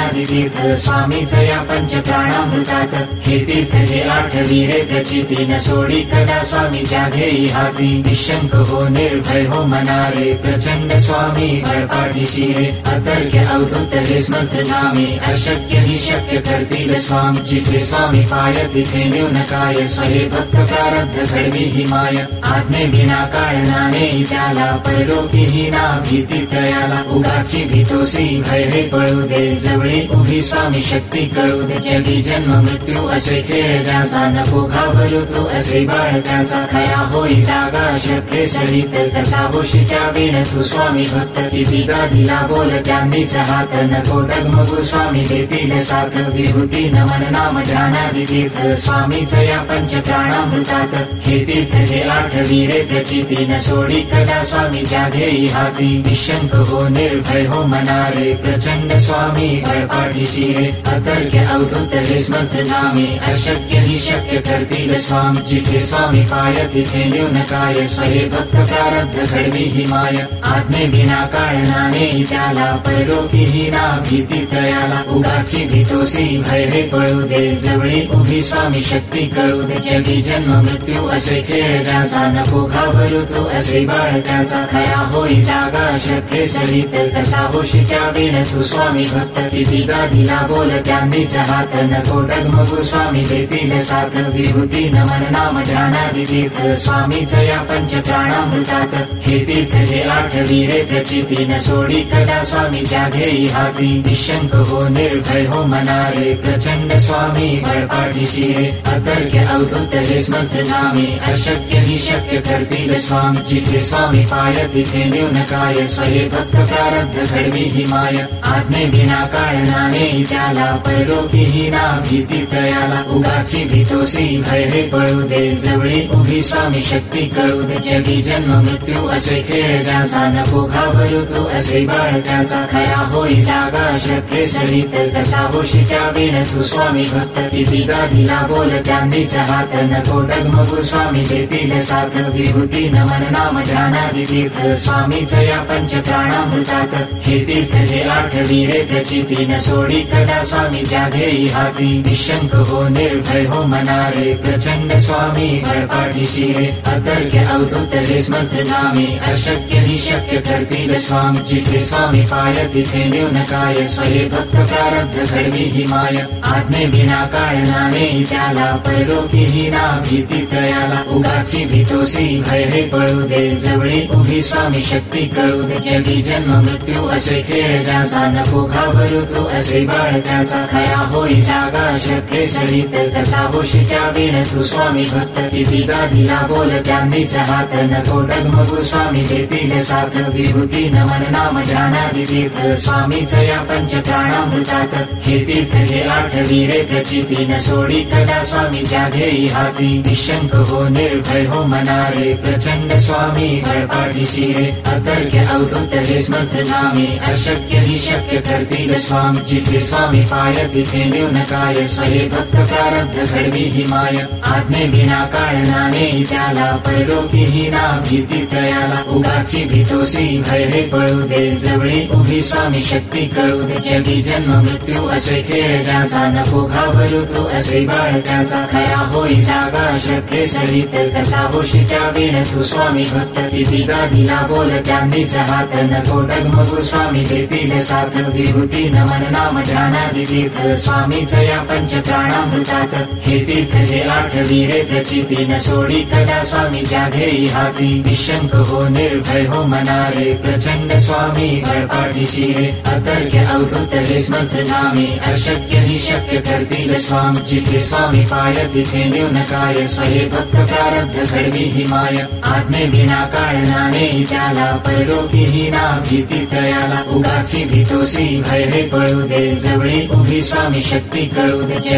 ज्ञानादितीर्थ स्वामींचं या पंच प्राणामृतात हे तीर्थ हे आठवी रे प्रचिती न सोडी कदा स्वामीच्या घेई हाती निशंक हो निर्भय हो मनारे प्रचंड स्वामी बळपाठीशी रे अतर्क्य अवधूत हे स्मंत्र नामे अशक्य ही शक्य करतील स्वामी जिथे स्वामी पाय तिथे न्यूनकाय स्वहे भक्त प्रारब्ध घडवी ही माय आज्ञे विना काळनाने त्याला परलोकी ही ना भीती तयाला उगाची भीतोसी भय हे पळू दे जवळी उभी स्वामी शक्ती कळू दे जगी जन्म मृत्यू असे खेळ ज्याचा नको घाबरू तू असे बाळ त्याचा खरा होई जागा शक्य सरित कसा होशी त्या वेळ तू स्वामी भक्त कितीदा दिला बोल त्यांनीच हात नको डगमगू स्वामी देतील साथ विभूती नमन नाम ध्यानादि तीर्थ स्वामींचं या पंच प्राणामृतात हे तीर्थ हे आठवी रे प्रचिती न सोडी कदा स्वामीच्या घेई हाती निशंक हो निर्भय हो मनारे प्रचंड स्वामी बळपाठीशी रे अतर्क्य अवधूत हे स्मंत्र नामे अशक्य ही शक्य करतील स्वामी जिथे स्वामी पाय तिथे न्यूनकाय स्वहे भक्त प्रारब्ध घडवी ही माय आज्ञे विना काळनाने त्याला परलोकी ही ना भीती तयाला उगाची भीतोसी भय हे पळू दे जवळी उभी स्वामी शक्ती कळू दे जगी जन्म मृत्यू असे खेळ ज्याचा नको घाबरू तू असे बाळ त्याचा खरा होई जागा शक्य सरित कसा होशी त्या वेळ तू स्वामी भक्त कितीदा दिला बोल त्यांनीच हात नको डगमगू स्वामी देतील साथ विभूती नमन नाम ध्यानादि तीर्थ स्वामींचं या पंच प्राणामृतात हे तीर्थ हे आठवी रे प्रचिती न सोडी कदा स्वामीच्या घेई हाती निशंक हो निर्भय हो मनारे प्रचंड स्वामी बळपाठीशी रे अतर्क्य अवधूत हे स्मंत्र नामे अशक्य ही शक्य करतील स्वामी जिथे स्वामी पाय तिथे न्यूनकाय स्वहे भक्त प्रारब्ध घडवी ही माय आज्ञे विना काळनाने त्याला परलोकी ही ना भीती तयाला उगाची भीतोसी भय हे पळू दे जवळी उभी स्वामी शक्ती कळू दे जगी जन्म मृत्यू असे खेळ ज्याचा नको घाबरू तू असे बाळ त्याचा खरा होई जागा शक्य सरित कसा होशी त्या वेळ तू स्वामी भक्त कितीदा दिला बोल त्यांनीच हात नको डगमगू स्वामी देतील साथ विभूती नमन नाम ध्यानादि तीर्थ स्वामींचं या पंच प्राणामृतात हे तीर्थ हे आठवी रे प्रचिती न सोडी कदा स्वामीच्या घेई हाती निशंक हो निर्भय हो मनारे प्रचंड स्वामी बळपाठीशी रे अतर्क्य अवधूत हे स्मंत्र नामे अशक्य ही शक्य करतील स्वामी जिथे स्वामी पाय तिथे न्यूनकाय स्वहे भक्त प्रारब्ध घडवी ही माय आज्ञे विना काळनाने त्याला परलोकी ही ना भीती तयाला उगाची भीतोसी भय हे पळू दे जवळी उभी स्वामी शक्ती कळू दे जगी जन्म मृत्यू असे खेळ ज्याचा नको घाबरू तू असे बाळ त्याचा खरा होई जागा शक्य सरित कसा होशी त्या वेळ तू स्वामी भक्त कितीदा दिला बोल त्यांनीच हात नको डगमगू स्वामी देतील साथ विभूती नमन नाम ध्यानादि तीर्थ स्वामींचं या पंच प्राणामृतात हे तीर्थ हे आठवी रे प्रचिती न सोडी कदा स्वामीच्या घेई हाती निशंक हो निर्भय हो मनारे प्रचंड स्वामी बळपाठीशी रे अतर्क्य अवधूत हे स्मंत्र नामे अशक्य ही शक्य करतील स्वामी जिथे स्वामी पाय तिथे न्यूनकाय स्वहे भक्त प्रारब्ध घडवी ही माय आज्ञे विना काळनाने त्याला परलोकी ही ना भीती तयाला उगाची भीतोसी भय हे पळू दे जवळी उभी स्वामी शक्ती कळू दे जगी जन्म मृत्यू असे खेळ ज्याचा नको घाबरू तू असे बाळ त्याचा खरा होई जागा शक्य सरित कसा होशी त्या वेळ तू स्वामी भक्त कितीदा दिला बोल त्यांनीच हात नको डगमगू स्वामी देतील साथ विभूती नमन नाम ध्यानादि तीर्थ स्वामींचं या पंच प्राणामृतात हे तीर्थ हे आठवी रे प्रचिती न सोडी कदा स्वामीच्या घेई हाती निशंक हो निर्भय हो मनारे प्रचंड स्वामी बळपाठीशी रे अतर्क्य अवधूत हे स्मंत्र नामे अशक्य ही शक्य करतील स्वामी जिथे स्वामी पाय तिथे न्यूनकाय स्वहे भक्त प्रारब्ध घडवी ही माय आज्ञे विना काळनाने त्याला परलोकी ही ना भीती तयाला उगाची भीतोसी भय हे पळू दे जवळी उभी स्वामी शक्ती कळू दे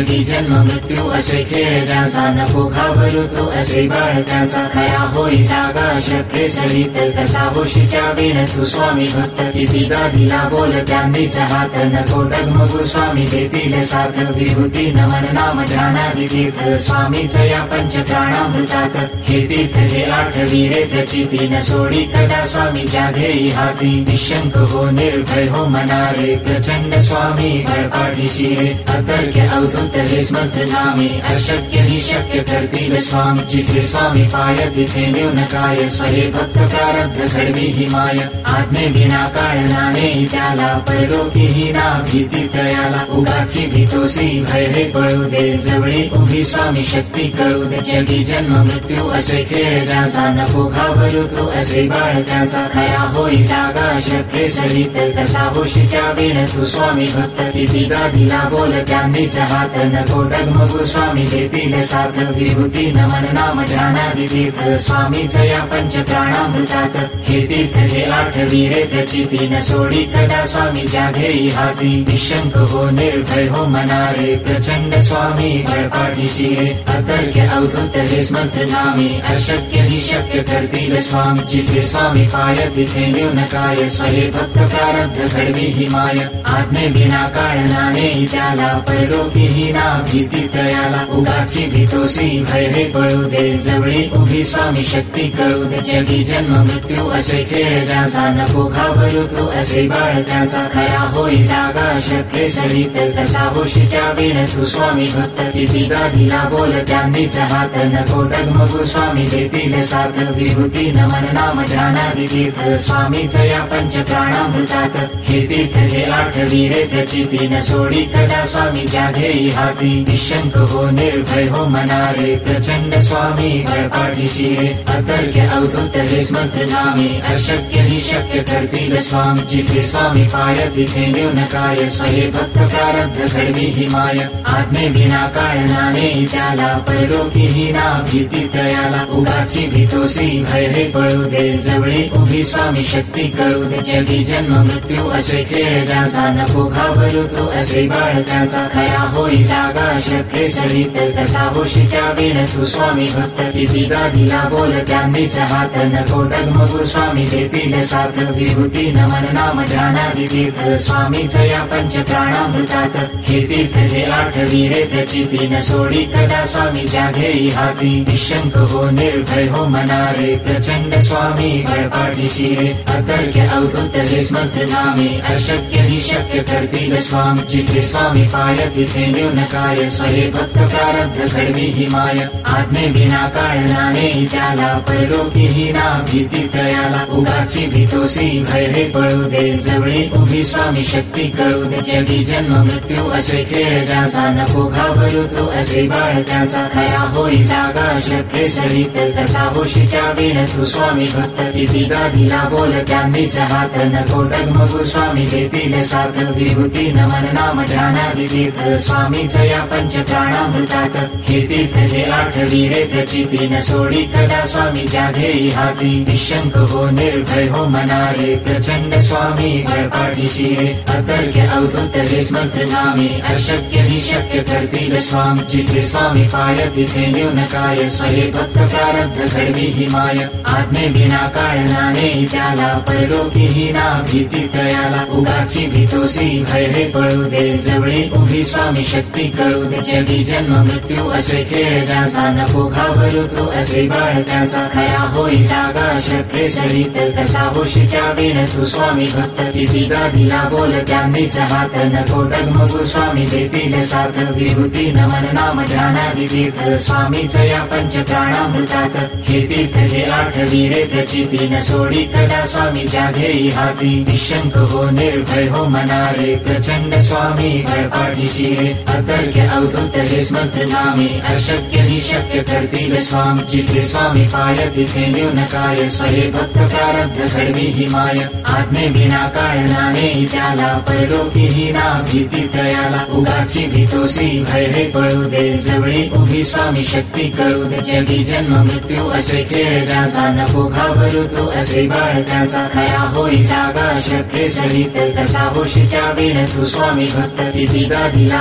जगी जन्म मृत्यू असे खेळ ज्याचा नको घाबरू तो असे बाळ त्याचा खरा होई जागा शक्य सरित कसा होशीच्या वेळ तू स्वामी भक्त कितीदा दिला बोल त्यांनीच हात नको डगमगू स्वामी देतील साथ विभूती नमन नाम ध्यानादि तीर्थ स्वामीच या पंच प्राणामृतात हे तीर्थ हे 8 वीरे प्रचिती न सोडी कदा स्वामीच्या ध्येयी हाती निशंक हो निर्भय हो मनारे प्रचंड स्वामी बळपाठीशी रे अतर्क्य अवधूत हे स्मंत्र नामे अशक्य ही शक्य करतील स्वामी जिथे स्वामी पाय तिथे न्यून काय स्वहे भक्त प्रारब्ध घडवी ही माय आज्ञे बिना काळनाने त्याला परलोकी ही ना भीती तयाला उगाची भीतोसी भय हे पळू दे जवळी उभी स्वामी शक्ती कळू दे जगी जन्म मृत्यू असे खेळ ज्याचा नको घाबरू तो असे बाळ त्याचा खरा होई जागा शक्य सरित कसा होशीच्या वेळ तू स्वामी भक्त कितीदा दिला बोल त्यांनीच हात नको डगमगू स्वामी देतील साथ विभूती नमन नाम ध्यानादि तीर्थ स्वामीच या पंच प्राणामृतात हे तीर्थ हे 8 वीरे प्रचिती न सोडी कदा स्वामीच्या ध्येयी हाती निशंक हो निर्भय हो मनारे प्रचंड स्वामी बळपाठीशी रे अतर्क्य अवधूत हे स्मंत्र नामे अशक्य ही शक्य करतील स्वामी जिथे स्वामी पाय तिथे न्यून काय स्वहे भक्त प्रारब्ध घडवी ही माय आज्ञे बिना काळनाने त्याला परलोकी ही ना भीती तयाला उगाची भीतोसी भय हे पळू दे जवळी उभी स्वामी शक्ती कळू दे जगी जन्म मृत्यू असे खेळ ज्याचा नको घाबरू तो असे बाळ त्याचा खरा होई जागा शक्य सरित कसा होशीच्या वेळ तू स्वामी भक्त कितीदा दिला बोल त्यांनीच हात नको डगमगू स्वामी देतील साथ विभूती नमन नाम ध्यानादि तीर्थ स्वामीच या पंच प्राणामृतात हे तीर्थ हे 8 वीरे प्रचिती न सोडी कदा स्वामीच्या ध्येयी हाती निशंक हो निर्भय हो मनारे प्रचंड स्वामी बळपाठीशी रे अतर्क्य अवधूत हे स्मंत्र नामे अशक्य ही शक्य करतील स्वामी जिथे स्वामी पाय तिथे न्यून काय स्वहे भक्त प्रारब्ध घडवी ही माय आज्ञे बिना काळनाने त्याला परलोकी ही ना भीती तयाला उगाची भीतोसी भय हे पळू दे जवळी उभी स्वामी शक्ती कळू दे जगी जन्म मृत्यू असे खेळ ज्याचा नको घाबरू तो असे बाळ त्याचा खरा होई जागा शक्य सरित कसा होशीच्या वेळ तू स्वामी भक्त कितीदा दिला बोल त्यांनीच हात नको डगमगू स्वामी देतील साथ विभूती नमन नाम ध्यानादि तीर्थ स्वामीच या पंच प्राणामृतात हे तीर्थ हे 8 वीरे प्रचिती न सोडी कदा स्वामीच्या ध्येयी हाती निशंक हो निर्भय हो मनारे प्रचंड स्वामी बळपाठीशी रे अतर्क्य अवधूत हे स्मंत्र नामे अशक्य ही शक्य करतील स्वामी जिथे स्वामी पाय तिथे न्यून काय स्वहे भक्त प्रारब्ध घडवी ही माय आज्ञे बिना काळनाने त्याला परलोकी ही ना भीती तयाला उगाची भीतोसी भय हे पळू दे जवळी उभी स्वामी शक्ती कळू दे जगी जन्म मृत्यू असे खेळ ज्याचा नको घाबरू तो असे बाळ त्याचा खरा होई जागा शक्य सरित कसा होशीच्या वेळ तू स्वामी भक्त कितीदा दिला बोल त्यांनीच हात नको डगमगू स्वामी देतील साथ विभूती नमन नाम ध्यानादि तीर्थ स्वामीच या पंच प्राणामृतात हे तीर्थ हे 8 वीरे प्रचिती न सोडी कदा स्वामीच्या ध्येयी हाती निशंक हो निर्भय हो मनारे प्रचंड स्वामी बळपाठीशी रे अतर्क्य अवधूत हे स्मंत्र नामे अशक्य ही शक्य करतील स्वामी जिथे स्वामी पाय तिथे न्यून काय स्वहे भक्त प्रारब्ध घडवी ही माय आज्ञे बिना काळनाने त्याला परलोकी ही ना भीती तयाला उगाची भीतोसी भय हे पळू दे जवळी उभी स्वामी शक्ती कळू दे जगी जन्म मृत्यू असे खेळ ज्याचा नको घाबरू तो असे बाळ त्याचा खरा होई जागा शक्य सरित कसा होशीच्या वेळ तू स्वामी भक्त कितीदा दिला बोल त्यांनीच हात नको डगमगू स्वामी देतील साथ विभूती नमन नाम ध्यानादि तीर्थ स्वामीच या पंच प्राणामृतात हे तीर्थ हे 8 वीरे प्रचिती न सोडी कदा स्वामीच्या ध्येयी हाती निशंक हो निर्भय हो मनारे प्रचंड स्वामी बळपाठीशी रे अतर्क्य अवधूत हे स्मंत्र नामे अशक्य ही शक्य करतील स्वामी जिथे स्वामी पाय तिथे न्यून काय स्वहे भक्त प्रारब्ध घडवी ही माय आज्ञे बिना काळनाने त्याला परलोकी ही ना भीती तयाला उगाची भीतोसी भय हे पळू दे जवळी उभी स्वामी शक्ती कळू दे जगी जन्म मृत्यू असे खेळ ज्याचा नको घाबरू तो असे बाळ त्याचा खरा होई जागा शक्य सरित कसा होशीच्या वेळ तू स्वामी भक्त कितीदा दिला बोल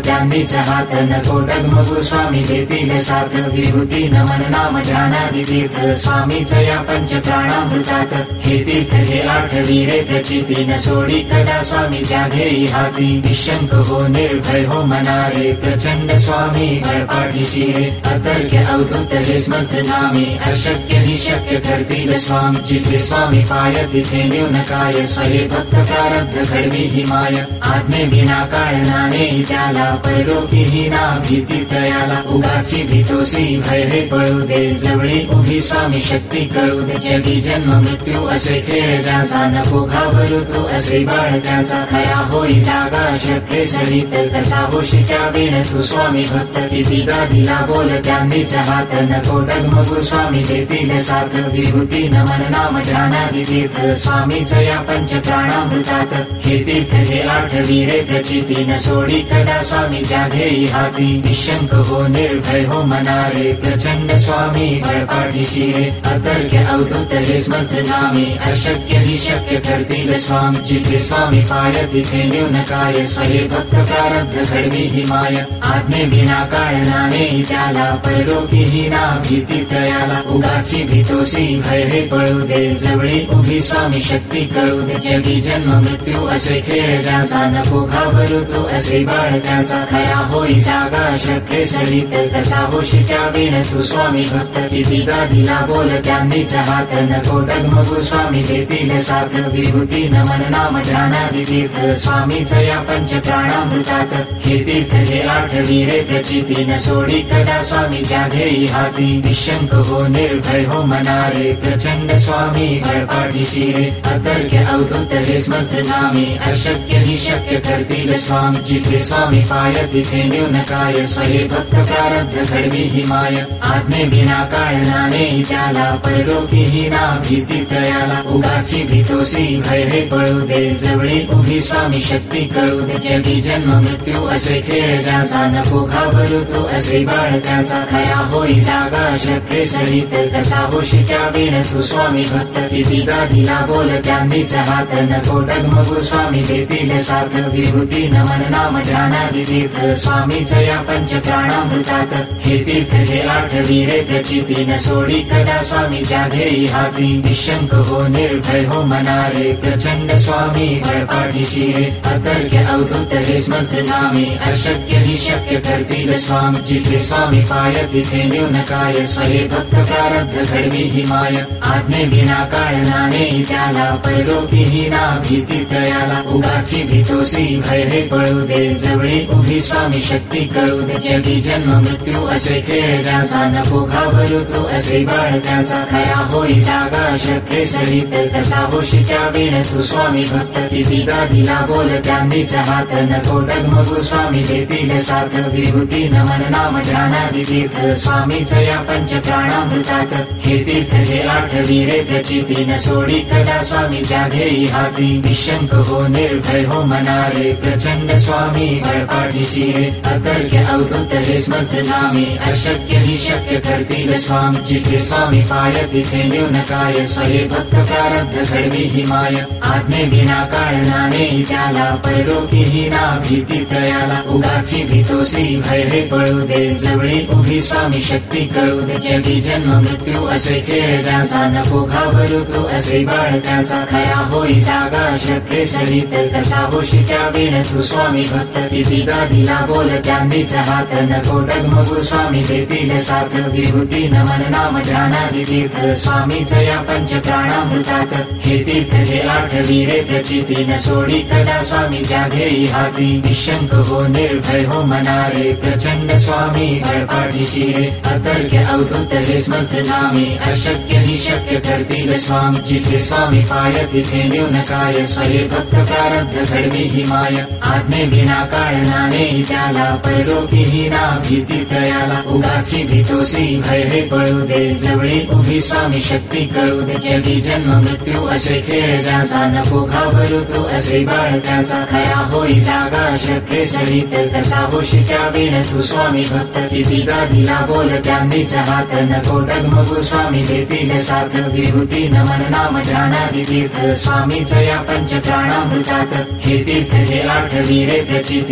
त्यांनीच हात नको डगमगू स्वामी देतील साथ विभूती नमन नाम ध्यानादि तीर्थ स्वामीच या पंच प्राणामृतात हे तीर्थ हे आठवी रे प्रचिती न सोडी कदा स्वामीच्या घेई हाती निशंक हो निर्भय हो मनारे प्रचंड स्वामी बळपाठीशी रे अतर्क्य अवधूत हे स्मंत्र नामे अशक्य हि शक्य करतील स्वामी जिथे स्वामी पाय तिथे न्यून काय स्वये भक्त प्रारब्ध घडवी हि माय आज्ञे विना काळनाने त्याला परलोकी ही ना भीती तयाला उगाची भीतोसी भय हे पळू दे जवळी उभी स्वामी शक्ती कळू दे जगी जन्म मृत्यू असे खेळ ज्याचा नको घाबरू तू असे बाळ त्याचा खरा होई जागा शक्य सरित कसा होशीच्या वेळ तू स्वामी भक्त कितीदा दिला बोल त्यांनीच हात नको डगमगू स्वामी देतील साथ विभूती नमन नाम ध्यानादि तीर्थ स्वामीच या पंच प्राणामृतात हे तीर्थ हे आठवी रे प्रचिती न सोडी कदा स्वामीच्या घेई हाती निशंक हो निर्भय हो मनारे प्रचंड स्वामी बळपाठीशी रे अतर्क्य अवधूत हे स्मंत्र नामे अशक्य हि शक्य करतील स्वामी जिथे स्वामी पाय तिथे न्यून काय स्वये भक्त प्रारब्ध घडवी हि माय आज्ञे विना काळनाने त्याला परलोकी ही ना भीती तयाला उगाची भीतोसी भय हे पळू दे जवळी उभी स्वामी शक्ती कळू दे जगी जन्म मृत्यू असे खेळ ज्याचा नको घाबरू तू असे बाळ त्याचा खरा होई जागा शक्य सरित कसा होशीच्या वेळ तू स्वामी भक्त कितीदा दिला बोल त्यांनीच हात नको डगमगू स्वामी देतील साथ विभूती नमन नाम ध्यानादि तीर्थ स्वामीच या पंच प्राणामृतात हे तीर्थ हे आठवी रे प्रचिती न सोडी कदा स्वामीच्या घेई हाती निशंक हो निर्भय हो मनारे प्रचंड स्वामी बळपाठीशी रे अतर्क्य अवधूत हे स्मंत्र नामे अशक्य हि शक्य करतील स्वामी जिथे स्वामी पाय तिथे न्यून काय स्वये भक्त प्रारब्ध घडवी हि माय आज्ञे विना काळनाने त्याला परलोकी ही ना भीती तयाला उगाची भीतोसी भय हे पळू दे जवळी उभी स्वामी शक्ती कळू दे जगी जन्म मृत्यू असे खेळ ज्याचा नको घाबरू तू असे बाळ त्याचा खरा होई जागा शक्य सरित कसा होशीच्या वेळ तू स्वामी भक्त कितीदा दिला बोल त्यांनीच हात नको डगमगू स्वामी देतील साथ विभूती नमन नाम ध्यानादि तीर्थ स्वामीच या पंच प्राणामृतात हे तीर्थ हे आठवी रे प्रचिती न सोडी कदा स्वामीच्या घेई हाती निशंक हो निर्भय हो मनारे प्रचंड स्वामी बळपाठीशी रे अतर्क्य अवधूत हे स्मंत्र नामे अशक्य हि शक्य करतील स्वामी जिथे स्वामी पाय तिथे न्यून काय स्वये भक्त प्रारब्ध घडवी हि माय आज्ञे विना काळनाने त्याला परलोकी ही ना भीती तयाला उगाची भीतोसी भय हे पळू दे जवळी उभी स्वामी शक्ती कळू दे जगी जन्म मृत्यू असे खेळ ज्याचा नको घाबरू तू असे बाळ त्याचा खरा होई जागा शक्य सरित कसा होशीच्या वेळ तू स्वामी भक्त कितीदा दिला बोल त्यांनीच हात नको डगमगू स्वामी देतील साथ विभूती नमन नाम ध्यानादि तीर्थ स्वामीच या पंच प्राणामृतात हे तीर्थ हे आठवी रे प्रचिती न सोडी कदा स्वामीच्या घेई हाती निशंक हो निर्भय हो मनारे प्रचंड स्वामी बळपाठीशी रे अतर्क्य अवधूत हे स्मंत्र नामे अशक्य हि शक्य करतील स्वामी जिथे स्वामी पाय तिथे न्यून काय स्वये भक्त प्रारब्ध घडवी हि माय आज्ञे विना काळनाने त्याला परलोकी ही ना भीती तयाला उगाची भीतोसी भय हे पळू दे जवळी उभी स्वामी शक्ती कळू दे जगी जन्म मृत्यू असे खेळ ज्याचा नको घाबरू तू असे बाळ त्याचा खरा होई जागा शक्य सरित कसा होशीच्या वेळ तू स्वामी भक्त कितीदा दिला बोल त्यांनीच हात नको डगमगू स्वामी देतील साथ विभूती नमन नाम ध्यानादि तीर्थ स्वामीच या पंच प्राणामृतात हे तीर्थ हे आठवी रे प्रचिती न सोडी कदा स्वामीच्या घेई हाती निशंक हो निर्भय हो मनारे प्रचंड स्वामी बळपाठीशी रे अतर्क्य अवधूत हे स्मंत्र नामे अशक्य हि शक्य करतील स्वामी जिथे स्वामी पाय तिथे न्यून काय स्वये भक्त प्रारब्ध घडवी हि माय आज्ञे विना काळनाने त्याला परलोकी ही ना भीती तयाला उगाची भीतोसी भय हे पळू दे जवळी उभी स्वामी शक्ती कळू दे जगी जन्म मृत्यू असे खेळ ज्याचा नको घाबरू तू असे बाळ त्याचा खरा होई जागा शक्य सरित कसा होशीच्या वेळ तू स्वामी भक्त कितीदा दिला बोल त्यांनीच हात नको डगमगू स्वामी देतील साथ विभूती नमन नाम ध्यानादि तीर्थ स्वामीच या पंच प्राणामृतात हे तीर्थ हे आठवी रे प्रचिती न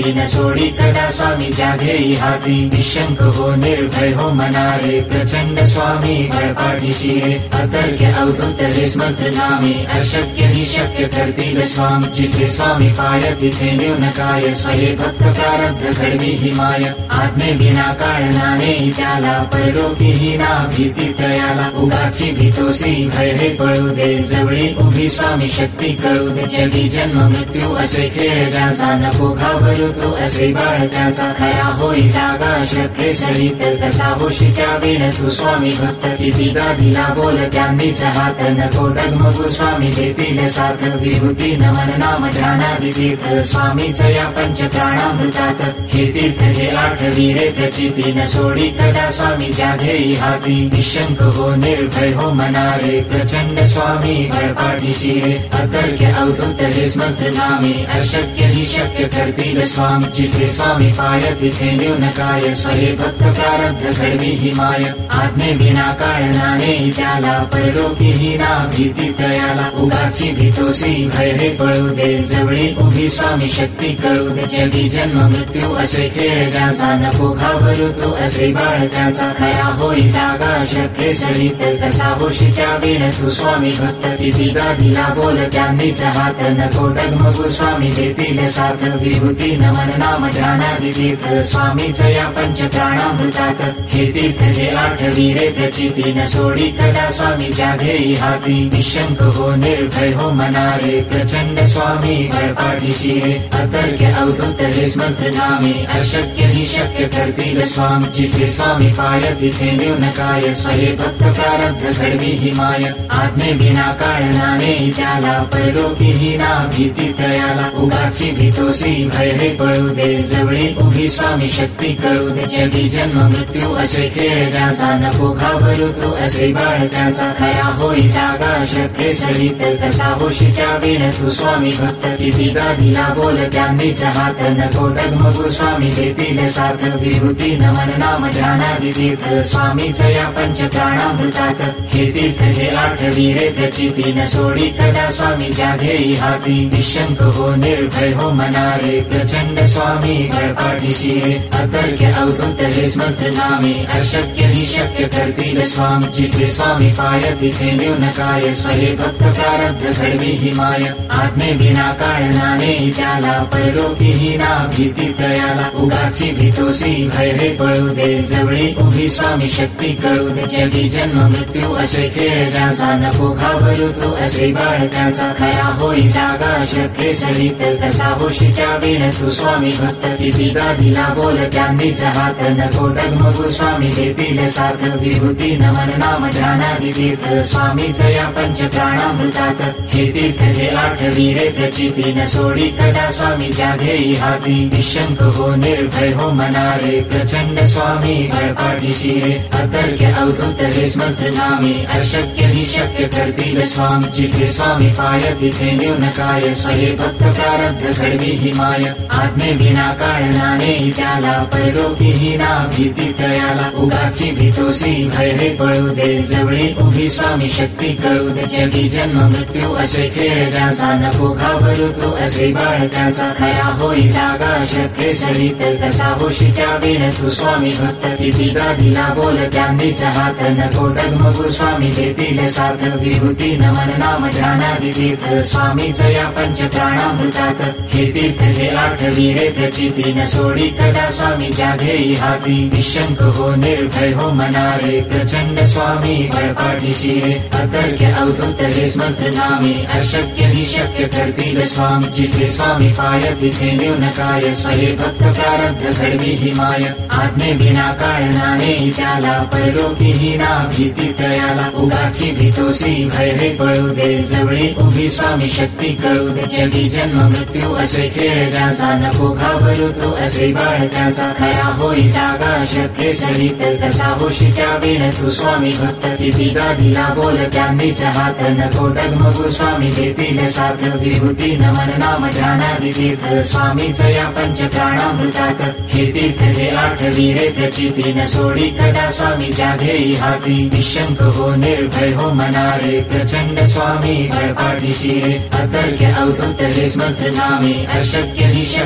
सोडी कदा स्वामी जाधेई हाती निशंक हो निर्भय हो मनारे प्रचंड स्वामी बळपाठीशी रे अतर्क्य अवधूत हेच मंत्र नामे अशक्य ही शक्य करतील स्वामी जिथे स्वामी पाय तिथे न्यून काय स्वये भक्त प्रारब्ध घडवी ही माय आज्ञे विना काळनाने त्याला परलोकी ही ना भीती तयाला उगाची भीतोसी भय हे पळू दे जवळी उभी स्वामी शक्ती कळू दे जगी जन्म मृत्यू असे खेळ ज्याचा नको घाबरू तो असे बाळ त्याचा खरा होई जागा श्रद्धे सरित कसा होशी त्या वेळ तू स्वामी भक्त कितीदा दिला बोल त्यांनीच हात नको डगमगू स्वामी देतील साथ विभूती नमन नाम ध्यानादि तीर्थ स्वामीच या पंच प्राणामृतात हे तीर्थ हे आठवी रे प्रचिती न सोडी कदा स्वामी जाधेई हाती निशंक हो निर्भय हो मनारे प्रचंड स्वामी बळपाठीशी रे अतर्क्य अवधूत हेच मंत्र नामे अशक्य ही शक्य करतील स्वामी जिथे स्वामी पाय तिथे न्यून काय स्वये भक्त प्रारब्ध घडवी ही माय आज्ञे विना काळनाने त्याला परलोकी ही ना भीती तयाला उगाची भीतोसी भय हे पळू दे जवळी उभी स्वामी शक्ती कळू दे जगी जन्म मृत्यू असे खेळ ज्याचा नको घाबरू तो असे बाळ त्याचा खरा होई जागा श्रद्धे सरित कसा होशी त्या वेळ तू स्वामी भक्त कितीदा दिला बोल त्यांनीच हात नको डगमगू स्वामी देतील साथ विभूती नमन नाम ध्यानादि तीर्थ स्वामीच या पंच प्राणामृतात हे तीर्थ हे आठवी रे प्रचिती न सोडी कदा स्वामी जाधेई हाती निशंक हो निर्भय हो मनारे प्रचंड स्वामी बळपाठीशी रे अतर्क्य अवधूत हेच मंत्र नामे अशक्य ही शक्य करतील स्वामी जिथे स्वामी पाय तिथे न्यून काय स्वये भक्त प्रारब्ध घडवी ही माय आज्ञे विना काळनाने त्याला परलोकी ही ना भीती तयाला उगाची भीतोसी भय हे पळू दे जवळी उभी स्वामी शक्ती कळू दे जगी जन्म मृत्यू असे खेळ ज्याचा नको घाबरू तो असे बाळ त्याचा खरा होई जागा श्रद्धे सरित कसा होशी त्या वेळ तू स्वामी भक्त कितीदा दिला बोल त्यांनीच हात नको डगमगू स्वामी देतील साथ विभूती नमन नाम ध्यानादि तीर्थ स्वामीच या पंच प्राणामृतात हे तीर्थ हे आठवी रे प्रचिती न सोडी कदा स्वामी जाधेई हाती निशंक हो निर्भय हो मनारे प्रचंड स्वामी बळपाठीशी रे अतर्क्य अवधूत हेच मंत्र नामे अशक्य ही शक्य करतील स्वामी जिथे स्वामी पाय तिथे न्यून काय स्वये भक्त प्रारब्ध घडवी ही माय आज्ञे विना काळनाने त्याला परलोकी ही ना भीती तयाला उगाची भीतोसी भय हे पळू दे जवळी उभी स्वामी शक्ती कळू दे जगी जन्म मृत्यू असे खेळ ज्याचा नको घाबरू तो असे बाळ त्याचा खरा होई जागा श्रद्धे सरित कसा होशी त्या वेळ तू स्वामी भक्त कितीदा दिला बोल त्यांनीच हात नको डगमगू स्वामी देतील साथ विभूती नमन नाम ध्यानादि तीर्थ स्वामीच या पंच प्राणामृतात हे तीर्थ हे आठवी रे प्रचिती न सोडी कदा स्वामी जाधेई हाती निशंक हो निर्भय हो मनारे प्रचंड स्वामी बळपाठीशी रे अतर्क्य अवधूत हेच मंत्र नामे अशक्य ही शक्य करतील स्वामी जिथे स्वामी पाय तिथे न्यून काय स्वये भक्त प्रारब्ध घडवी ही माय आज्ञे विना काळनाने त्याला परलोकी ही ना भीती तयाला उगाची भीतोसी भय हे पळू दे जवळी उभी स्वामी शक्ती कळू दे जगी जन्म मृत्यू असे खेळ ज्याचा नको घाबरू तो असे बाळ त्याचा खरा होई जागा श्रद्धे सरित कसा होशी त्या वेळ तू स्वामी भक्त कितीदा दिला बोल त्यांनीच हात नको डगमगू स्वामी देतील साथ विभूती नमन नाम ध्यानादि तीर्थ स्वामीच या पंच प्राणामृतात हे तीर्थ हे आठवी रे प्रचिती न सोडी कदा स्वामी जाधेई हाती निशंक हो निर्भय हो मनारे प्रचंड स्वामी बळपाठीशी रे अतर्क्य अवधूत हेच मंत्र नामे अशक्य ही शक्य करतील स्वामी जिथे स्वामी पाय तिथे न्यून काय स्वये भक्त प्रारब्ध घडवी ही माय आज्ञे विना काळनाने त्याला परलोकी ही ना भीती तयाला उगाची भीतोसी भय हे पळू दे जवळी उभी स्वामी शक्ती कळू दे जगी जन्म मृत्यू असे खेळ ज्याचा नको घाबरू तो असे बाळ त्याचा खरा होई जागा श्रद्धे सरित कसा होशी त्या वेळ तू स्वामी भक्त कितीदा दिला बोल त्यांनीच हात नको डगमगू स्वामी देतील साथ विभूती नमन नाम ध्यानादि तीर्थ स्वामीच या पंच प्राणामृतात हे तीर्थ हे आठवी रे प्रचिती न सोडी कदा स्वामी जाधेई हाती निशंक हो निर्भय हो मनारे प्रचंड स्वामी बळपाठीशी रे अतर्क्य अवधूत हेच मंत्र नामे अशक्य ही शक्य करतील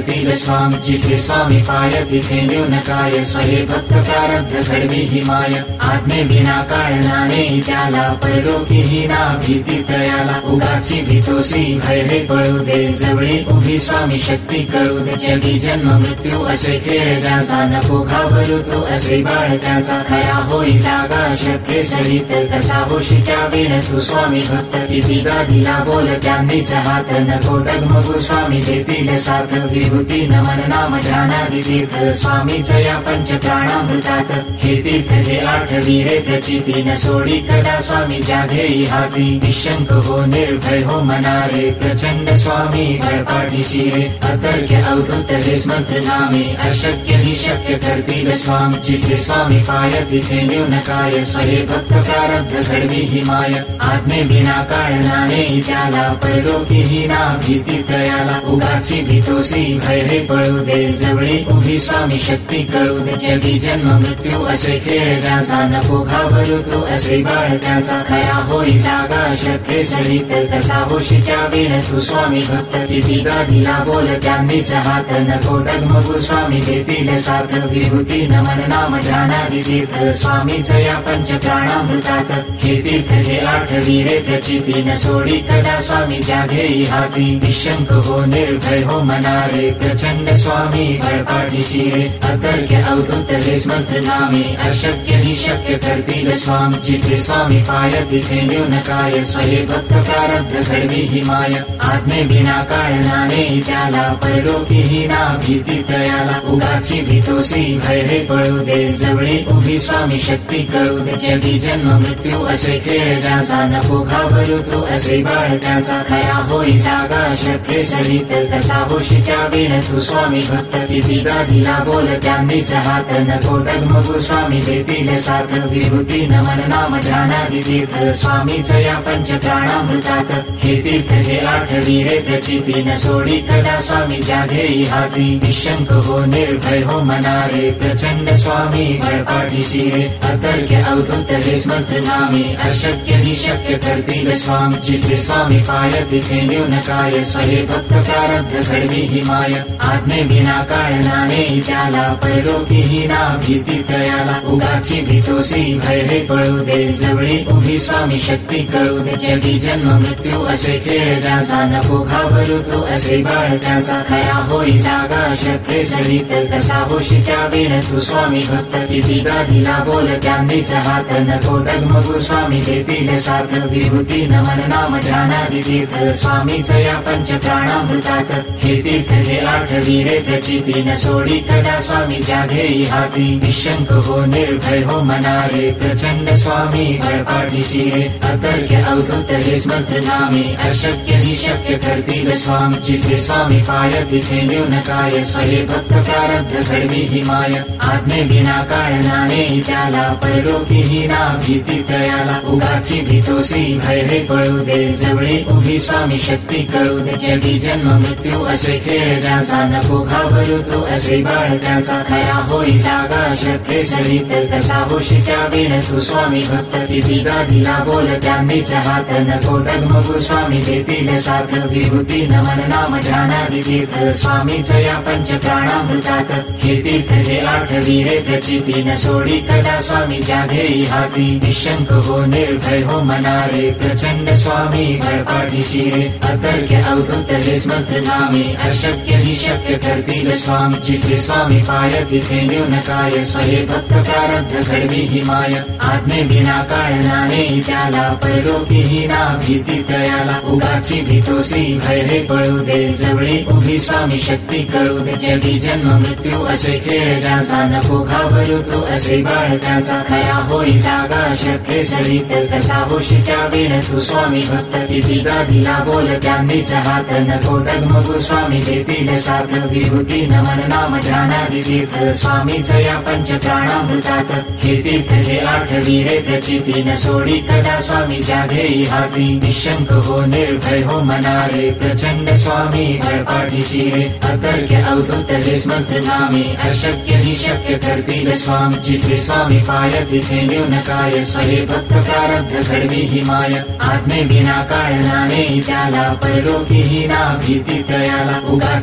करतील स्वामी जिथे स्वामी पाय तिथे न्यूनकाय स्वहे भक्त प्रारब्ध घडवी हिमाय आज्ञे विना काळनाने त्याला परलोकीही ना भीती तयाला उगाची भीतोसी भय हे पळू दे जवळी उभी स्वामी शक्ती कळू दे जगी जन्म मृत्यू असे खेळ ज्याचा नको घाबरू तो असे बाळ त्याचा खरा होई जागा शक्य सरित कसा होशी त्या वेळ तू स्वामी भक्त किती गादीला बोल त्यांनीच हात नको डगमगू स्वामी देतील साथ विभूती नमन नाम ध्यानादि तीर्थ स्वामीच या पंच प्राणामृतात हे तीर्थ हे आठ वीरे प्रचिती न सोडी कदा स्वामी जाघेई हाती निशंक हो निर्भय हो मनारे प्रचंड स्वामी बळपाठीशी रे अतर्क्य अवधूत हे स्मंत्र नामे अशक्य ही शक्य करतील स्वामी जिथे स्वामी पाय तिथे न्यूनकाय स्वहे भक्त प्रारब्ध घडवी हिमाय आज्ञे विना काळनाने त्याला परलोकीही ना भीती तयाला उगाची भीतोसी भय हे पळू दे जवळी उभी स्वामी शक्ती कळू दे जगी जन्म मृत्यू असे खेळ ज्याचा नको घाबरू तो असे बाळ त्याचा खरा होई जागा शक्य सरित कसा होशी त्या वेळ तू स्वामी भक्त किती गादीला बोल त्यांनीच हात नको डगमगू स्वामी देतील साथ विभूती नमन नाम ध्यानादि तीर्थ स्वामीच या पंच प्राणामृतात हे तीर्थ हे आठ वीरे प्रचिती न सोडी कदा स्वामी जाघेई हाती निशंक हो निर्भय हो मनारे प्रचंड स्वामी बळपाठीशी रे अतर्क्य अवधूत हे स्मंत्र नामे अशक्य ही शक्य करतील स्वामी जिथे स्वामी पाय तिथे न्यूनकाय स्वहे भक्त प्रारब्ध घडवी हिमाय आज्ञे विना काळनाने त्याला परलोकीही ना भीती तयाला उगाची भीतोसी भय हे पळू दे जवळी उभी स्वामी शक्ती कळू दे जगी जन्म मृत्यू असे खेळ ज्याचा नको घाबरू तो असे बाळ त्याचा खरा होई जागा शक्य सरित कसा होशी त्या वेळ तू स्वामी भक्त किती गादीला बोल त्यांनीच हात नको डगमगू स्वामी देतील साथ विभूती नमन नाम ध्यानादि तीर्थ स्वामीच या पंच प्राणामृतात हे तीर्थ हे आठ वीरे प्रचिती न सोडी कदा स्वामी जाघेई हाती निशंक हो निर्भय हो मनारे प्रचंड स्वामी बळपाठीशी रे अतर्क्य अवधूत हे स्मंत्र नामे अशक्य ही शक्य करतील स्वामी जिथे स्वामी पाय तिथे न्यूनकाय स्वहे भक्त प्रारब्ध घडवी हिमाय आज्ञे विना काळनाने त्याला परलोकीही ना भीती तयाला उगाची भीतोसी भय हे पळू दे जवळी उभी स्वामी शक्ती कळू दे जगी जन्म मृत्यू असे खेळ ज्याचा नको घाबरू तो असे बाळ त्याचा खरा होई जागा शक्य सरित कसा होशी त्या वेळ तू स्वामी भक्त किती गादीला बोल त्यांनीच हात नको डगमगू स्वामी देतील साथ विभूती नमन नाम ध्यानादि तीर्थ स्वामीच या पंच प्राणामृतात हे तीर्थ हे आठ वीरे प्रचिती न सोडी कदा स्वामी जाघेई हाती निशंक हो निर्भय हो मनारे प्रचंड स्वामी बळपाठीशी रे अतर्क्य अवधूत हे स्मंत्र नामे अशक्य ही शक्य करतील स्वामी जिथे स्वामी पाय तिथे न्यूनकाय स्वहे भक्त प्रारब्ध घडवी हिमाय आज्ञे विना काळनाने त्याला परलोकीही ना भीती तयाला उगाची भीतोसी भय हे पळू दे जवळी उभी स्वामी शक्ती कळू दे जगी जन्म मृत्यू असे खेळ ज्याचा नको घाबरू तो असे बाळ त्याचा खरा होई जागा शक्य सरित कसा होशी त्या वेळ तू स्वामी भक्त किती गादीला बोल त्यांनीच हात नको डगमगू स्वामी देतील साथ विभूती नमन नाम ध्यानादि तीर्थ स्वामीच या पंच प्राणामृतात हे तीर्थ हे आठ वीरे प्रचिती न सोडी कदा स्वामी जाघेई हाती निशंक हो निर्भय हो मनारे प्रचंड स्वामी बळपाठीशी रे अतर्क्य अवधूत हे स्मंत्र नामे अशक्य ही शक्य करतील स्वामी जिथे स्वामी पाय तिथे न्यूनकाय स्वहे भक्त प्रारब्ध घडवी हिमाय आज्ञे विना काळनाने त्याला परलोकीही ना भीती तयाला उगाची भीतोसी भय हे पळू दे जवळी उभी स्वामी शक्ती कळू दे जगी जन्म मृत्यू असे खेळ ज्याचा नको घाबरू तो असे बाळ त्याचा खरा होई जागा शक्य सरित कसा होशी त्या वेळ तू स्वामी भक्त किती गादीला बोल त्यांनीच हात नको डगमगू स्वामी देतील साथ विभूती नमन नाम ध्यानादि तीर्थ स्वामीच या पंच प्राणामृतात हे तीर्थ हे आठ वीरे प्रचिती न सोडी कदा स्वामी जाघेई हाती निशंक हो निर्भय हो मनारे प्रचंड स्वामी बळपाठीशी रे अतर्क्य अवधूत हे स्मंत्र नामे अशक्य ही शक्य करतील स्वामी जिथे स्वामी पाय तिथे न्यूनकाय स्वहे भक्त प्रारब्ध घडवी हिमाय आज्ञे विना काळनाने त्याला परलोकीही ना भीती तयाला उगाची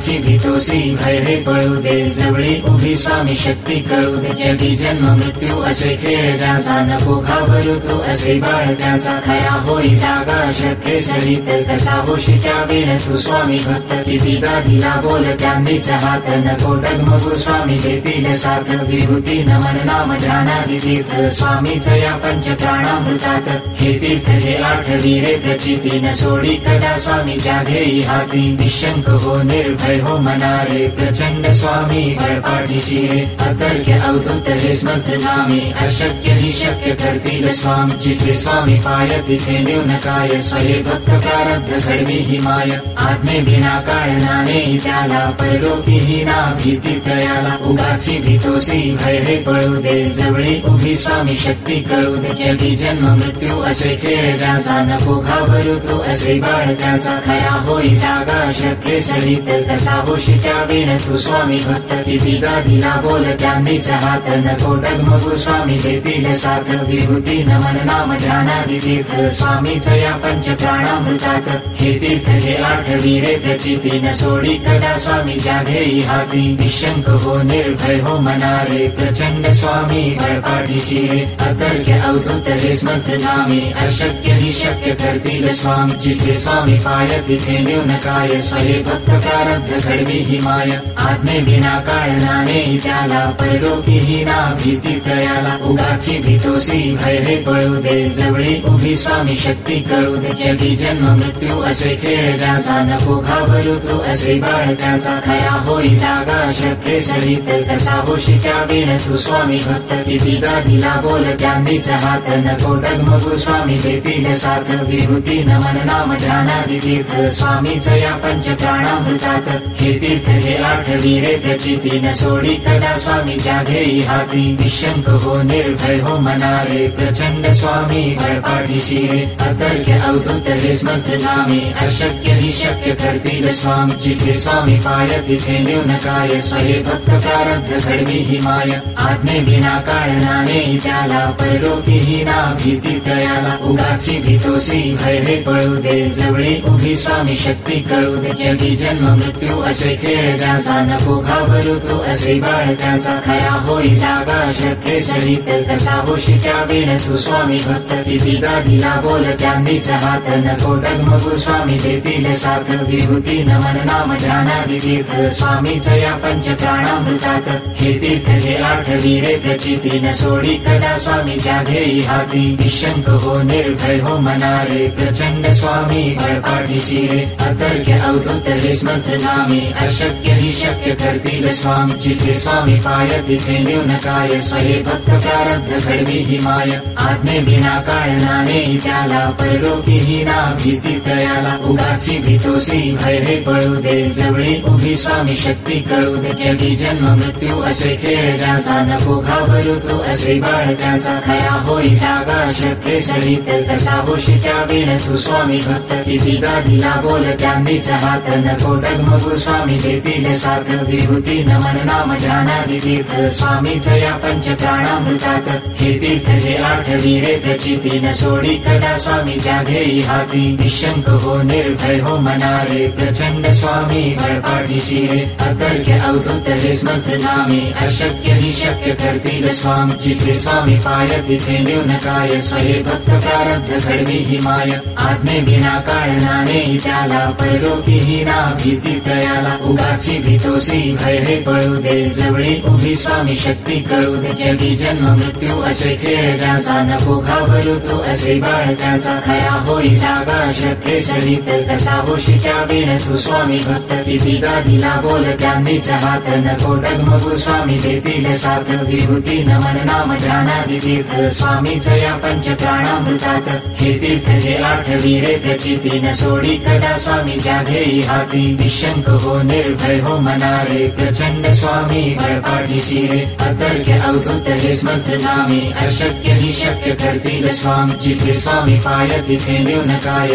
उगाची भीतोसी भय हे पळू दे, जवळी उभी स्वामी शक्ती कळू दे. जगी जन्म मृत्यू असे खेळ ज्याचा, नको घाबरू तू असे बाळ त्याचा. खरा होई जागा शक्य सरित, कसा होशी त्या वेळ तू स्वामी भक्त. कितीदा दिला बोल त्यांनीच हात, नको डगमगू स्वामी देतील साथ. विभूती नमन नाम ध्यानादि तीर्थ, स्वामीच या पंच प्राणामृतात. हे तीर्थ हे 8 वीरे प्रचिती, न सोडी कदा स्वामी घेई हाती. निशंक हो निर्भय हो मनारे, प्रचंड स्वामी बळपाठीशी रे. अतर्क्य अवधूत हे स्मंत्र नामे, अशक्य ही शक्य करतील स्वामी. जिथे स्वामी पाय तिथे न्यून काय, स्वये भक्त प्रारब्ध घडवी ही माय. आज्ञे बिना काळनाने त्याला, परलोकी ही ना भीती तयाला. उगाची भीतोसी भय हे पळू दे, जवळी उभी स्वामी शक्ती कळू दे. जगी जन्म मृत्यू असे खेळ ज्याचा, नको घाबरू तू असे बाळ त्याचा. खरा होई जागा शक्य सरित, कसा होशी त्या वेळ तू स्वामी भक्त. कितीदा दिला बोल त्यांनीच हात, नको डगमगू स्वामी देतील साथ. विभूती नमन नाम ध्यानादि तीर्थ, स्वामीच या पंच प्राणामृतात. हे तीर्थ हे 8 वीरे प्रचिती, न सोडी कदा स्वामी घेई हाती. निशंक हो निर्भय हो मनारे, प्रचंड स्वामी बळपाठीशी रे. अतर्क्य अवधूत हे स्मंत्र नामे, अशक्य ही शक्य करतील स्वामी. जिथे स्वामी पाय तिथे न्यून काय, स्वये भक्त प्रारब्ध घडवी ही माय. आज्ञे बिना काळनाने त्याला, परलोकी ही ना भीती तयाला. उगाची भीतोसी भय हे पळू दे, जवळी उभी स्वामी शक्ती कळू दे. जगी जन्म मृत्यू असे खेळ ज्याचा, नको घाबरू तू असे बाळ त्याचा. खरा होई जागा शक्य सरित, कसा होशी त्या वेळ तू स्वामी भक्त. कितीदा दिला बोल त्यांनीच हात, नको डगमगू स्वामी देतील साथ. विभूती नमन नाम ध्यानादि तीर्थ, स्वामीच या पंच प्राणामृतात. हे तीर्थ हे 8 वीरे प्रचिती, न सोडी कदा स्वामी घेई हाती. निशंक हो निर्भय हो मनारे, प्रचंड स्वामी बळपाठीशी रे. अतर्क्य अवधूत हे स्मंत्र नामे, अशक्य ही शक्य करतील स्वामी. जिथे स्वामी पाय तिथे न्यून काय, स्वये भक्त प्रारब्ध घडवी ही माय. आज्ञे बिना काळनाने त्याला, परलोकी ही ना भीती तयाला. उगाची भीतोसी भय हे पळू दे, जवळी उभी स्वामी शक्ती कळू दे. जगी जन्म मृत्यू असे खेळ ज्याचा, नको घाबरू तू असे बाळ त्याचा. खरा होई जागा शक्य सरित, कसा होशी त्या वेळ तू स्वामी भक्त. कितीदा दिला बोल त्यांनीच हात, नको डगमगू स्वामी देतील साथ. विभूती नमन नाम ध्यानादि तीर्थ, स्वामीच या पंच प्राणामृतात. हे तीर्थ हे 8 वीरे प्रचिती, न सोडी कदा स्वामी घेई हाती. निशंक हो निर्भय हो मनारे, प्रचंड स्वामी बळपाठीशी रे. अतर्क्य अवधूत हे स्मंत्र नामे, अशक्य ही शक्य करतील स्वामी. जिथे स्वामी पाय तिथे न्यून काय, स्वये भक्त प्रारब्ध घडवी ही माय. आज्ञे बिना काळनाने त्याला, परलोकी ही ना भीती तयाला. उगाची भीतोसी भय हे पळू दे, जवळी उभी स्वामी शक्ती कळू दे. जगी जन्म मृत्यू असे खेळ ज्याचा, नको घाबरू तू असे बाळ त्याचा. खरा होई जागा शक्य सरित, कसा होशी त्या वेळ तू स्वामी भक्त. कितीदा दिला बोल त्यांनीच हात, नको डगमगू स्वामी देतील साथ. विभूती नमन नाम ध्यानादि तीर्थ, स्वामीच या पंच प्राणामृतात. हे तीर्थ हे 8 वीरे प्रचिती, न सोडी कदा स्वामी घेई हाती. निशंक हो निर्भय हो मनारे, प्रचंड स्वामी बळपाठीशी रे. अतर्क्य अवधूत हे स्मंत्र नामे, अशक्य ही शक्य करतील स्वामी. जिथे स्वामी पाय तिथे न्यून काय, स्वये भक्त प्रारब्ध घडवी ही माय. आज्ञे बिना काळनाने त्याला, परलोकी ही ना भीती तयाला. उगाची भीतोसी भय हे पळू दे, जवळी उभी स्वामी शक्ती कळू दे. जगी जन्म मृत्यू असे खेळ ज्याचा, नको घाबरू तू असे बाळ त्याचा. खरा होई जागा शक्य सरित, कसा होशी त्या वेळ तू स्वामी भक्त. कितीदा दिला बोल त्यांनीच हात, नको डगमगू स्वामी देतील साथ. विभूती नमन नाम ध्यानादि तीर्थ, स्वामीच या पंच प्राणामृतात. हे तीर्थ हे 8 वीरे प्रचिती, न सोडी कदा स्वामी घेई हाती. निशंक हो निर्भय हो मनारे, प्रचंड स्वामी बळपाठीशी रे. अतर्क्य अवधूत हे स्मंत्र नामे, अशक्य ही शक्य करतील स्वामी. जिथे स्वामी पाय तिथे न्यून काय, स्वये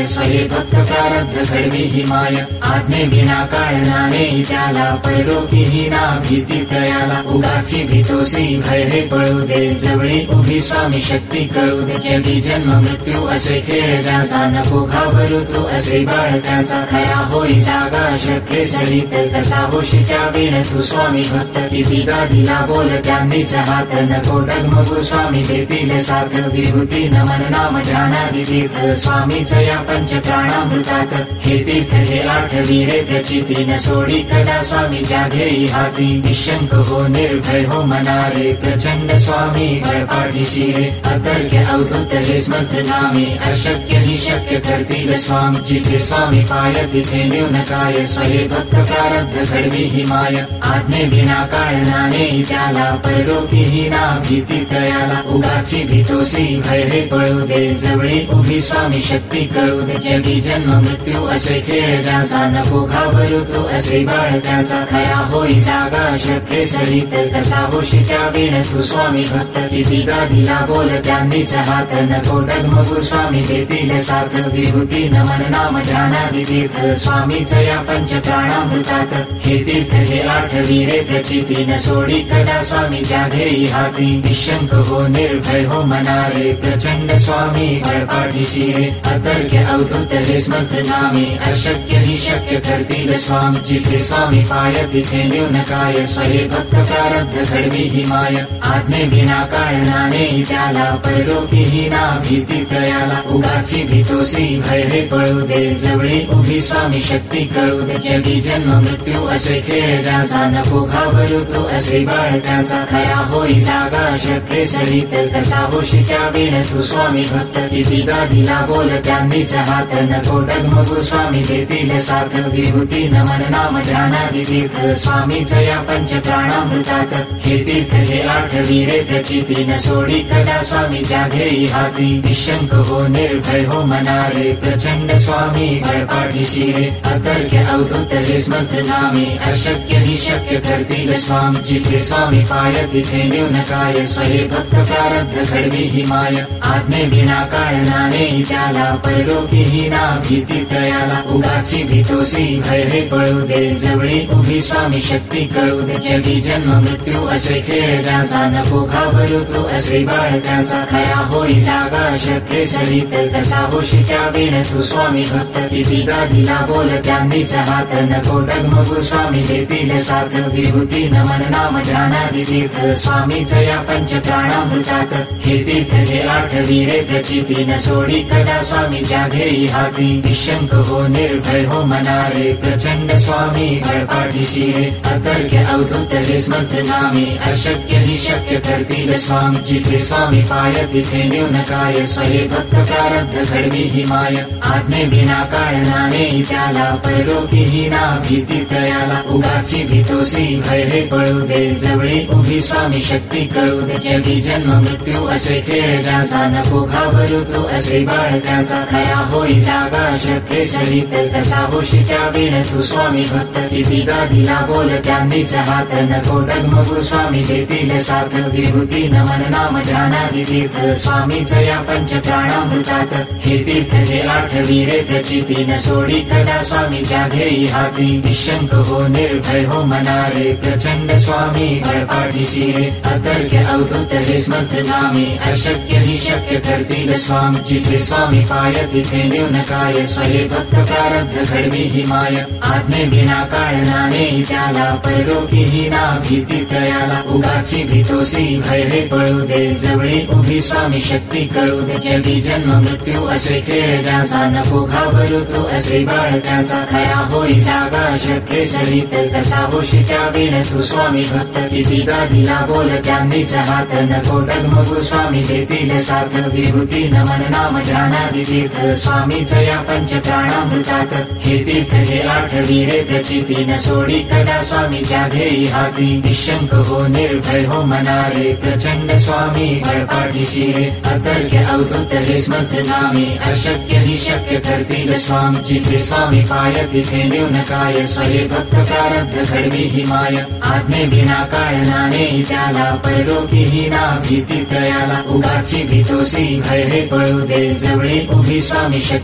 भक्त प्रारब्ध घडवी ही माय आज्ञे विना काळनाने त्याला परलोकी ही ना भीती तयाला उगाची भीतोसी भय हे पळू दे जवळी उभी स्वामी शक्ती कळू दे जगी जन्म मृत्यू असे खेळ ज्याचा नको घाबरू तू असे बाळ त्याचा खरा होई जागा शक्य सरित कसा होशी त्या वेळ तू स्वामी भक्त कितीदा दिला बोल त्यांनीच हात नको डगमगू स्वामी देतील साथ विभूती नमन नाम ध्यानादि तीर्थ स्वामीच या पंच प्राणामृतात हे तीर्थ हे आठ वीरे प्रचिती न सोडी कदा स्वामी जाघेई हाती निशंक हो निर्भय हो मनारे प्रचंड स्वामी बळपाठीशी रे अतर्क्य अवधूत हे स्मंत्र नामे अशक्य ही शक्य करतील स्वामी जिथे स्वामी पाय तिथे न्यून काय स्वये भक्त प्रारब्ध घडवी ही माय आज्ञे विना काळनाने त्याला परलोकी ही ना भीती तयाला उगाची भीतोसी भय हे पळू दे जवळी उभी स्वामी शक्ती कळू दे जगी जन्म मृत्यू असे खेळ ज्याचा नको घाबरू तू असे बाळ त्याचा खरा होई जागा शक्य सरित कसा होशी त्या वेळ तू स्वामी भक्त कितीदा दिला बोल त्यांनीच हात नको डगमगू स्वामी देतील साथ विभूती नमन नाम ध्यानादि तीर्थ स्वामीच या पंच प्राणामृतात हे तीर्थ हे आठ वीरे प्रचिती न सोडी कदा स्वामी जाघेई हाती निशंक हो निर्भय हो मनारे प्रचंड स्वामी बळपाठीशी रे अतर्क्य अवधूत हे स्मंत्र नामे अशक्य ही शक्य करतील स्वामी जिथे स्वामी पाय तिथे न्यून काय स्वये भक्त प्रारब्ध घडवी ही माय आज्ञे विना काळनाने त्याला परलोकी ही ना भीती तयाला उगाची भीतोसी भय हे पळू दे जवळी उभी स्वामी शक्ती कळू दे जगी जन्म मृत्यू असे खेळ ज्याचा नको घाबरू तू असे बाळ त्याचा खरा होई जागा शक्य सरित कसा होशी त्या वेळ तू स्वामी भक्त कितीदा दिला बोल त्यांनीच हात नको डगमगू स्वामी देतील साथ विभूती नमन नाम ध्यानादि तीर्थ स्वामीच या पंच प्राणामृतात हे तीर्थ हे आठ वीरे प्रचिती न सोडी कदा स्वामी जाघेई हाती निशंक हो निर्भय हो मनारे प्रचंड स्वामी बळपाठीशी रे अतर्क्य अवधूत हे स्मंत्र नामे अशक्य ही शक्य करतील स्वामी जिथे स्वामी पाय तिथे न्यून काय स्वये भक्त प्रारब्ध घडवी ही माय आज्ञे विना काळनाने त्याला परलोकी ही ना भीती तयाला उगाची भीतोसी भय हे पळू दे जवळी उभी स्वामी शक्ती कळू दे जगी जन्म मृत्यू असे खेळ ज्याचा नको घाबरू तू असे बाळ त्याचा खरा होई जागा शक्य सरित कसा होशी त्या वेळ तू स्वामी भक्त कितीदा दिला बोल त्यांनीच हात नको डगमगू स्वामी देतील साथ विभूती नमन नाम ध्यानादि तीर्थ स्वामीच या पंच प्राणामृतात हे तीर्थ हे आठ वीरे प्रचिती न सोडी कदा स्वामी जाघेई हाती निशंक हो निर्भय हो मनारे प्रचंड स्वामी बळपाठीशी रे अतर्क्य अवधूत हे स्मंत्र नामे अशक्य ही शक्य करतील स्वामी जिथे स्वामी पाय तिथे न्यून काय स्वये भक्त प्रारब्ध घडवी ही माय आज्ञे विना काळनाने त्याला परलोकी ही ना भीती तयाला उगाची भीतोसी भय हे पळू दे जवळी उभी स्वामी शक्ती कळू दे जगी जन्म मृत्यू असे खेळ ज्याचा नको घाबरू तू असे बाळ त्याचा खरा होई जागा शक्य सरित कसा होशी त्या वेळ तू स्वामी भक्त कितीदा दिला बोल त्यांनीच हात नको डगमगू स्वामी देतील साथ विभूती नमन नाम ध्यानादि तीर्थ स्वामीच या पंच प्राणामृतात हे तीर्थ हे आठ वीरे प्रचिती न सोडी कदा स्वामी जाघेई हाती निशंक हो निर्भय हो मनारे प्रचंड स्वामी बळपाठीशी रे अतर्क्य अवधूत हे स्मंत्र नामे अशक्य ही शक्य करतील स्वामी जिथे स्वामी पाय तिथे न्यून काय स्वये भक्त प्रारब्ध घडवी ही माय आज्ञे विना काळनाने त्याला परलोकी ही ना भीती तयाला उगाची भीतोसी भय हे पळू दे जवळी उभी स्वामी शक्ती कळू दे जगी जन्म मृत्यू असे खेळ ज्याचा नको घाबरू तू असे बाळ त्याचा खरा होई जागा शक्य सरित कसा होशी त्या वेळ तू स्वामी भक्त कितीदा दिला बोल त्यांनीच हात नको डगमगू स्वामी देतील साथ विभूती नमन नाम ध्यानादि तीर्थ स्वामीच या पंच प्राणामृतात हे तीर्थ हे आठ वीरे प्रचिती न सोडी कदा स्वामी जाघेई हाती निशंक हो निर्भय हो मनारे प्रचंड स्वामी बळपाठीशी रे अतर्क्य अवधूत हे स्मंत्र नामे अशक्य ही शक्य करतील स्वामी जिथे स्वामी पाय तिथे न्यून काय स्वये भक्त प्रारब्ध घडवी ही माय आज्ञे विना काळनाने त्याला परलोकी ही ना भीती तयाला उगाची भीतोसी भय हे पळू दे जवळी उभी स्वामी शक्ती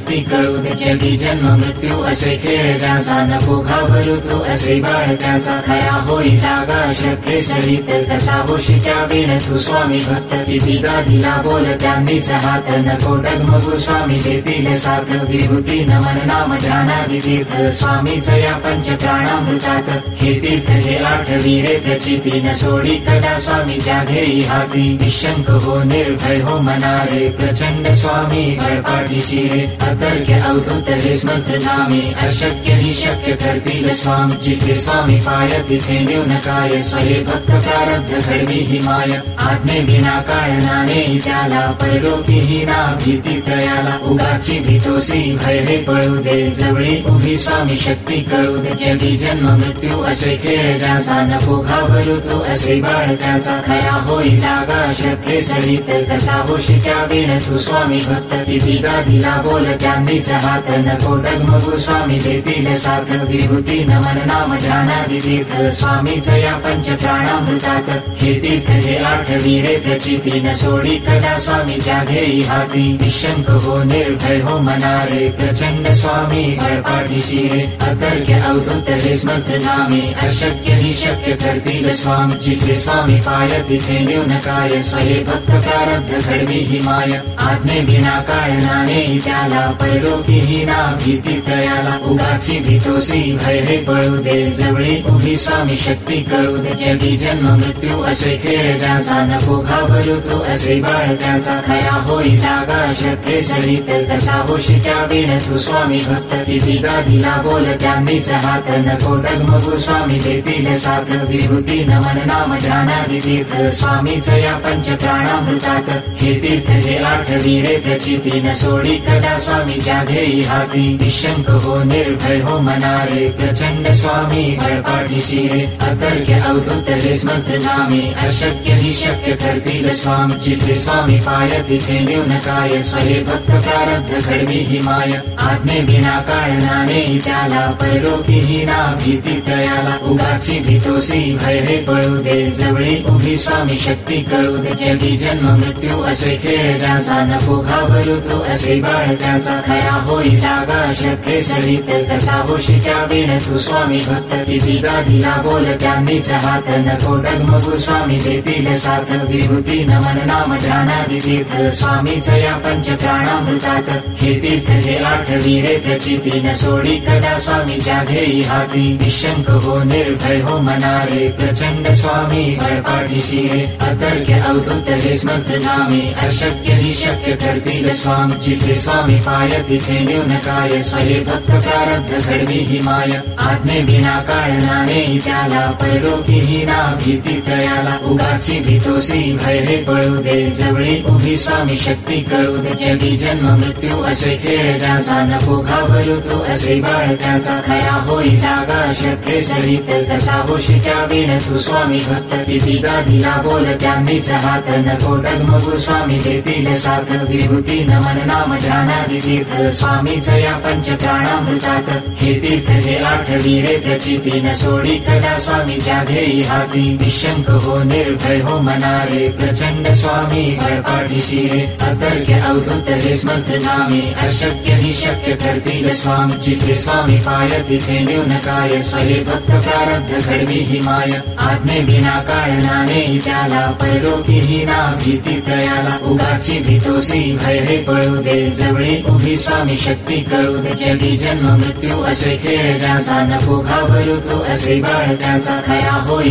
शक्ती कळू दे जगी जन्म मृत्यू असे खेळ ज्याचा नको घाबरू तू असे बाळ त्याचा खरा होई जागा शक्य सरित कसा होशी त्या वेळ तू स्वामी भक्त कितीदा दिला बोल त्यांनीच हात नको डगमगू स्वामी देतील साथ विभूती नमन नाम ध्यानादि तीर्थ स्वामीच या पंच प्राणामृतात हे तीर्थ हे आठवी रे प्रचिती न सोडी कदा स्वामीच्या घेई हाती निशंक हो निर्भय हो मनारे प्रचंड स्वामी बळपाठीशी रे अतर्क्य अवधूत हे स्मंत्र नामे अशक्य ही शक्य करतील स्वामी जिथे स्वामी पाय तिथे न्यून काय स्वये भक्त प्रारब्ध घडवी ही माय आज्ञे विना काळनाने त्याला परलोकी ही ना भीती तयाला उगाची भीतोसी भय हे पळू दे जवळी उभी स्वामी शक्ती कळू दे जगी जन्म मृत्यू असे खेळ ज्याचा नको घाबरू तू असे बाळ त्याचा खरा होई जागा शक्य सरित कसा होशी त्या वेळ तू स्वामी भक्त कितीदा दिला बोल त्यांनीच हात नको डगमगू स्वामी देतील साथ विभूती नमन नाम ध्यानादि तीर्थ स्वामीच या पंच प्राणामृतात हे तीर्थ हे आठवी रे प्रचिती न सोडी कदा स्वामीच्या घेई हाती निशंक हो निर्भय हो मनारे प्रचंड स्वामी बळपाठीशी रे अतर्क्य अवधूत हे स्मंत्र नामे अशक्य ही शक्य करतील स्वामी जिथे स्वामी पाय तिथे न्यून काय स्वये भक्त प्रारब्ध घडवी ही माय आज्ञे विना काळनाने त्याला परलोकी ही ना भीती तयाला उगाची भीतोसी भय हे पळू दे जवळी उभी स्वामी शक्ती कळू दे जगी जन्म मृत्यू असे खेळ ज्याचा नको घाबरू तू असे बाळ त्याचा खरा होई जागा शक्य सरित कसा होशी त्या वेळ तू स्वामी भक्त कितीदा दिला बोल त्यांनीच हात नको डगमगू स्वामी देतील साथ विभूती नमन नाम ध्यानादि तीर्थ स्वामीच या पंच प्राणामृतात हे तीर्थ हे आठवी रे प्रचिती न सोडी कदा स्वामीच्या घेई हाती निशंक हो निर्भय हो मनारे प्रचंड स्वामी बळपाठीशी रे अतर्क्य अवधूत हे स्मंत्र नामे अशक्य ही शक्य करतील स्वामी जिथे स्वामी पाय तिथे न्यून काय स्वये भक्त प्रारब्ध घडवी ही माय आज्ञे विना काळनाने त्याला परलोकी ही ना भीती तयाला उगाची भीतोसी भय हे पळू दे जवळी उभी स्वामी शक्ती कळू दे जगी जन्म मृत्यू असे खेळ ज्याचा नको घाबरू तू असे बाळ त्याचा खरा होई जागा शक्य सरित कसा होशी त्या वेळ तू स्वामी भक्त कितीदा दिला बोल त्यांनीच हात नको डगमगू स्वामी देतील साथ विभूती नमन नाम ध्यानादि तीर्थ स्वामीच या पंच प्राणामृतात हे तीर्थ हे आठवी रे प्रचिती न सोडी कदा स्वामीच्या घेई हाती निशंक हो निर्भय हो मनारे प्रचंड स्वामी बळपाठीशी रे अतर्क्य अवधूत हे स्मंत्र नामे अशक्य ही शक्य करतील स्वामी जिथे स्वामी पाय तिथे न्यून काय स्वये भक्त प्रारब्ध घडवी ही माय आज्ञे विना काळनाने त्याला परलोकी ही ना भीती तयाला उगाची भीतोसी भय हे पळू दे जवळी उभी स्वामी शक्ती कळू दे जगी जन्म मृत्यू असे खेळ ज्याचा नको घाबरू तू असे बाळ त्याचा खरा होई जागा शक्य सरित कसा होशी त्या वेळ तू स्वामी भक्त कितीदा दिला बोल त्यांनीच हात नको डगमगू स्वामी देतील साथ विभूती नमन नाम ध्यानादि तीर्थ स्वामीच या पंच प्राणामृतात हे तीर्थ हे आठवी रे प्रचिती न सोडी कदा स्वामीच्या घेई हाती निशंक हो निर्भय हो मनारे प्रचंड स्वामी बळपाठीशी रे अतर्क्य अवधूत हे स्मंत्र नामे अशक्य ही शक्य करतील स्वामी जिथे स्वामी पाय तिथे न्यून काय स्वये भक्त प्रारब्ध घडवी ही माय आज्ञे विना काळनाने त्याला परलोकी ही ना भीती तयाला उगाची भीतोसी भय हे पळू दे जवळी उभी स्वामी शक्ती कळू दे जगी जन्म मृत्यू असे खेळ ज्याचा नको घाबरू तू असे बाळ त्याचा खरा खरा होई जागा शक्य सरित कसा होशी त्या वेळ तू स्वामी भक्त कितीदा दिला बोल त्यांनीच हात नको डगमगू स्वामी देतील साथ विभूती नमन नाम ध्यानादि तीर्थ स्वामीच या पंच प्राणामृतात हे तीर्थ हे आठवी रे प्रचिती न सोडी कदा स्वामीच्या घेई हाती निशंक हो निर्भय हो मनारे प्रचंड स्वामी बळपाठीशी रे अतर्क्य अवधूत हे स्मंत्र नामे अशक्य ही शक्य करतील स्वामी जिथे स्वामी पाय तिथे न्यून काय स्वये भक्त प्रारब्ध घडवी ही माय आज्ञे विना काळनाने त्याला परलोकी ही ना भीती तयाला उगाची भीतोसी भय हे पळू दे जवळी उभी स्वामी शक्ती कळू दे जगी जन्म मृत्यू असे खेळ ज्याचा नको घाबरू तू असे बाळ त्याचा खरा होई जागा शक्य सरित कसा होशी त्या वेळ तू स्वामी भक्त कितीदा दिला बोल त्यांनीच हात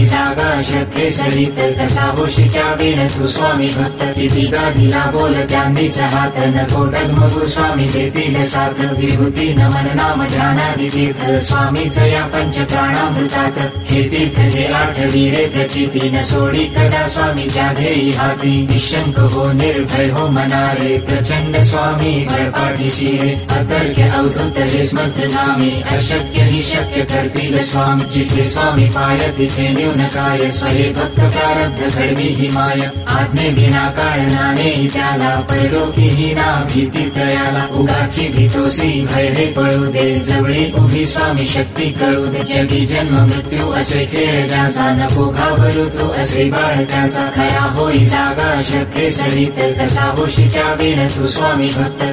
नको डगमगू स्वामी देतील साथ विभूती नमन नाम ध्यानादि तीर्थ स्वामीच या पंच प्राणामृतात हे तीर्थ हे आठवी रे प्रचिती न सोडी कदा स्वामीच्या घेई हाती निशंक हो निर्भय हो मनारे प्रचंड स्वामी बळपाठीशी रे अतर्क्य अवधूत हे स्मंत्र नामे अशक्य ही शक्य करतील स्वामी जिथे स्वामी पाय तिथे न्यून काय स्वये भक्त प्रारब्ध घडवी ही माय आज्ञे विना काळनाने त्याला परलोकी ही ना भीती तयाला उगाची भीतोसी भय हे पळू दे जवळी उभी स्वामी शक्ती कळू दे जगी जन्म मृत्यू असे खेळ ज्याचा नको घाबरू तू असे बाळ त्याचा खरा होई जागा शक्य सरित कसा होशी त्या वेळ तू स्वामी भक्त कितीदा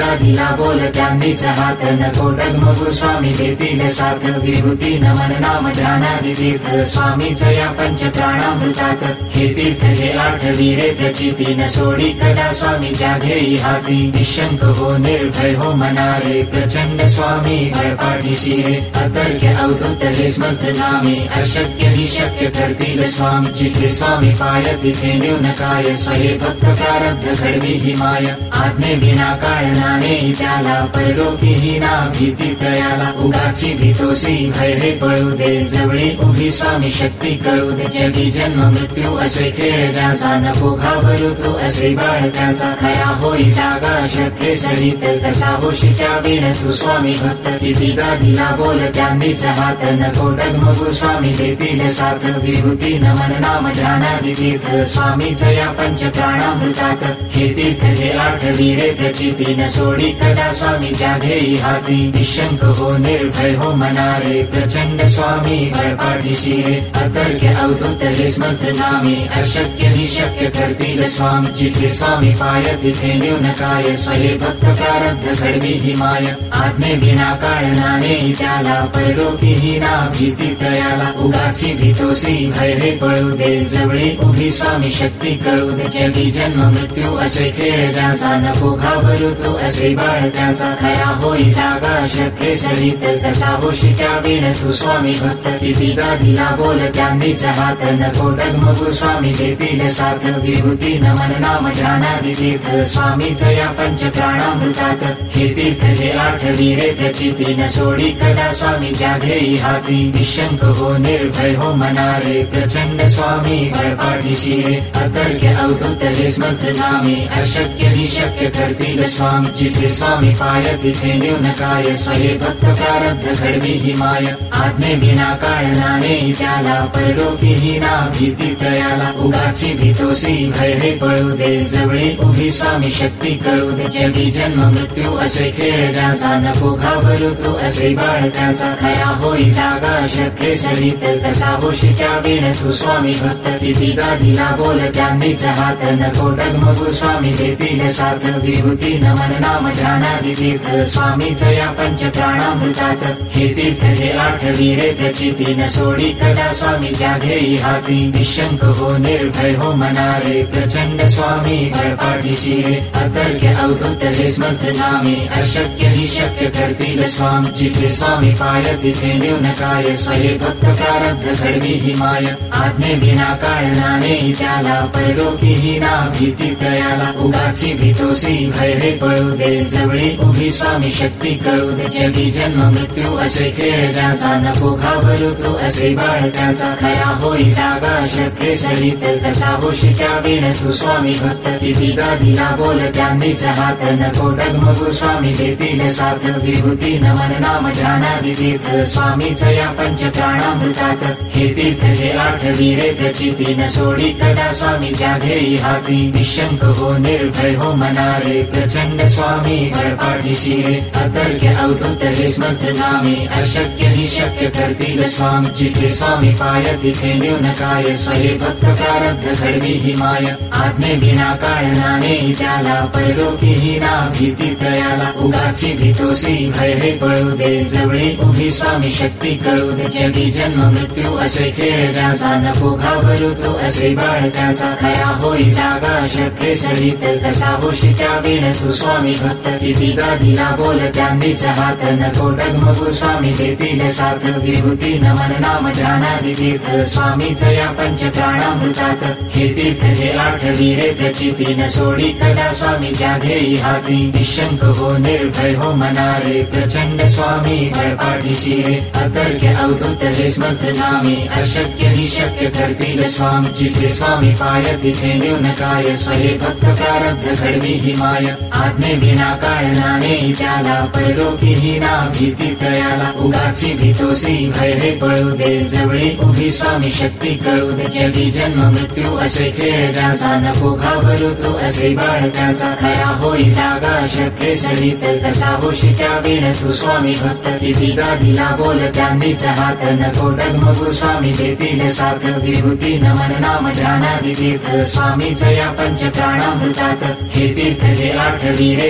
कितीदा दिला बोल त्यांनीच हात नको डगमगू स्वामी देतील साथ विभूती नमन नाम ध्यानादि तीर्थ स्वामीच या पंच प्राणामृतात हे तीर्थ हे आठवी रे प्रचिती न सोडी कदा स्वामीच्या घेई हाती निशंक हो निर्भय हो मनारे प्रचंड स्वामी भयपाठीशी रे अतर्क्य अवधूत हे स्मंत्र नामे अशक्य ही शक्य करतील स्वामी जिथे स्वामी पाय तिथे न्यून काय स्वहे भक्त प्रारब्ध घडवी ही माय आज्ञे विना काळनाने त्याला परलोकी ही ना भीती तयाला उगाची भीतोसी भय हे पळू दे जवळी उभी स्वामी शक्ती कळू दे जगी जन्म मृत्यू असे खेळ ज्याचा नको घाबरू तो असे बाळ त्याचा खरा होई जागा शक्य सरित कसा होशीच्या वीण तू स्वामी भक्त कितीदा दिला बोल त्यांनीच हात नको डगमगू स्वामी देतील साथ विभूती नमन नाम ध्यानादि तीर्थ स्वामीच या पंच प्राणामृतात हे तीर्थ हे आठवी रे प्रचिती न सोडी कदा स्वामीच्या घेई हाती निशंक हो निर्भय हो मनारे प्रचंड स्वामी भयपाठीशी रे अतर्क्य अवधूत हे स्मंत्र नामे अशक्य ही शक्य करतील स्वामी जिथे स्वामी पाय तिथे न्यून काय स्वहे भक्त प्रारब्ध घडवी ही माय आज्ञे विना काळनाने त्याला परलोकी ही ना भीती तयाला उगाची भीतोसी भय हे पळू दे जवळी उभी स्वामी शक्ती कळू दे जगी जन्म मृत्यू असे खेळ ज्याचा नको घाबरू तो असे बाळ त्याचा खरा होई जागा शक्य सरित कसा होशीच्या वीण तू स्वामी भक्त कितीदा दिला बोल त्यांनीच हात नको डगमगू स्वामी देतील साथ विभूती नमन नाम ध्यानादि तीर्थ स्वामीच या पंच प्राणामृतात हे तीर्थ हे आठवी रे प्रचिती न सोडी कदा स्वामीच्या घेई हाती निशंक हो निर्भय हो मनारे प्रचंड स्वामी भयपाठीशी रे अतर्क्य अवधूत हे स्मंत्र नामे अशक्य ही शक्य करतील स्वामी जिथे स्वामी पाय तिथे न्यून काय स्वहे भक्त प्रारब्ध घडवी ही माय आज्ञे विना काळनाने त्याला परलोकी ही ना भीती तयाला उगाची भीतोसी भय हे पळू दे जवळी उभी स्वामी शक्ती कळू दे जगी जन्म मृत्यू असे खेळ ज्याचा नको घाबरू तो असे बाळ त्याचा खरा होई जागा शक्य सरित कसा होशीच्या वीण तू स्वामी भक्त कितीदा दिला बोल त्यांनीच हात नको डगमगू स्वामी देतील साथ विभूती नमन नाम ध्यानादि तीर्थ स्वामीच या पंच प्राणामृतात हे तीर्थ हे आठवी रे प्रचिती न सोडी कदा स्वामीच्या घेई हाती निशंक हो निर्भय हो मनारे प्रचंड स्वामी भयपाठीशी रे अतर्क्य अवधूत हे स्मंत्र नामे अशक्य ही शक्य करतील स्वामी जिथे स्वामी पाय तिथे न्यून काय स्वहे भक्त प्रारब्ध घडवी ही माय आज्ञे विना काळनाने त्याला परलोकी ही ना भीती तयाला उगाची भीतोसी भय हे पळू दे जवळी उभी स्वामी शक्ती कळू दे जगी जन्म मृत्यू असे खेळ ज्याचा नको घाबरू तो असे बाळ त्याचा खरा होई जागा शक्य सरित कसा होशीच्या वीण तू स्वामी भक्त कितीदा दिला बोल त्यांनीच हात नको डगमगू स्वामी देतील साथ विभूती नमन नाम ध्यानादि तीर्थ स्वामीच या पंच प्राणामृतात हे तीर्थ हे आठवी रे प्रचिती न सोडी कदा स्वामीच्या घेई हाती निशंक हो निर्भय हो मनारे प्रचंड स्वामी भयपाठीशी रे अतर्क्य अवधूत हे स्मंत्र नामे अशक्य ही शक्य करतील स्वामी जिथे स्वामी पाय तिथे न्यून काय स्वहे भक्त प्रारब्ध घडवी ही माय आज्ञे विना काळनाने त्याला परलोकी ही ना भीती तयाला उगाची भीतोसी भय हे पळू दे जवळी उभी स्वामी शक्ती कळू दे जगी जन्म मृत्यू असे खेळ ज्याचा नको घाबरू तो असे बाळ त्याचा खरा होई जागा शक्य सरित कसा होशीच्या वीण तू स्वामी भक्त कितीदा दिला बोल त्यांनीच हात नको डगमगू स्वामी देतील साथ विभूती नमन नाम ध्यानादि तीर्थ स्वामीच या पंच प्राणामृतात हे तीर्थ हे आठवी रे प्रचिती न सोडी कदा स्वामीच्या घेई हाती निशंक हो निर्भय हो मनारे प्रचंड स्वामी भयपाठीशी रे अतर्क्य अवधूत हे स्मंत्र नामे अशक्य ही शक्य करतील स्वामी जिथे स्वामी पाय तिथे न्यून काय स्वहे भक्त प्रारब्ध घडवी ही माय आज्ञे विना काळनाने त्याला परलोकी ही ना भीती तयाला उगाची भीतोसी भय हे पळू दे जवळी उभी स्वामी शक्ती कळू दे जगी जन्म मृत्यू असे खेळ ज्याचा नको घाबरू तो असे बाळ त्याचा खरा होई जागा शक्य सरित कसा होशीच्या वीण तू स्वामी भक्त कितीदा दिला बोल त्यांनीच हात नको डगमगू स्वामी देतील साथ विभूती नमन नाम ध्यानादि तीर्थ स्वामीच या पंच प्राणामृतात हे तीर्थ हे आठवी रे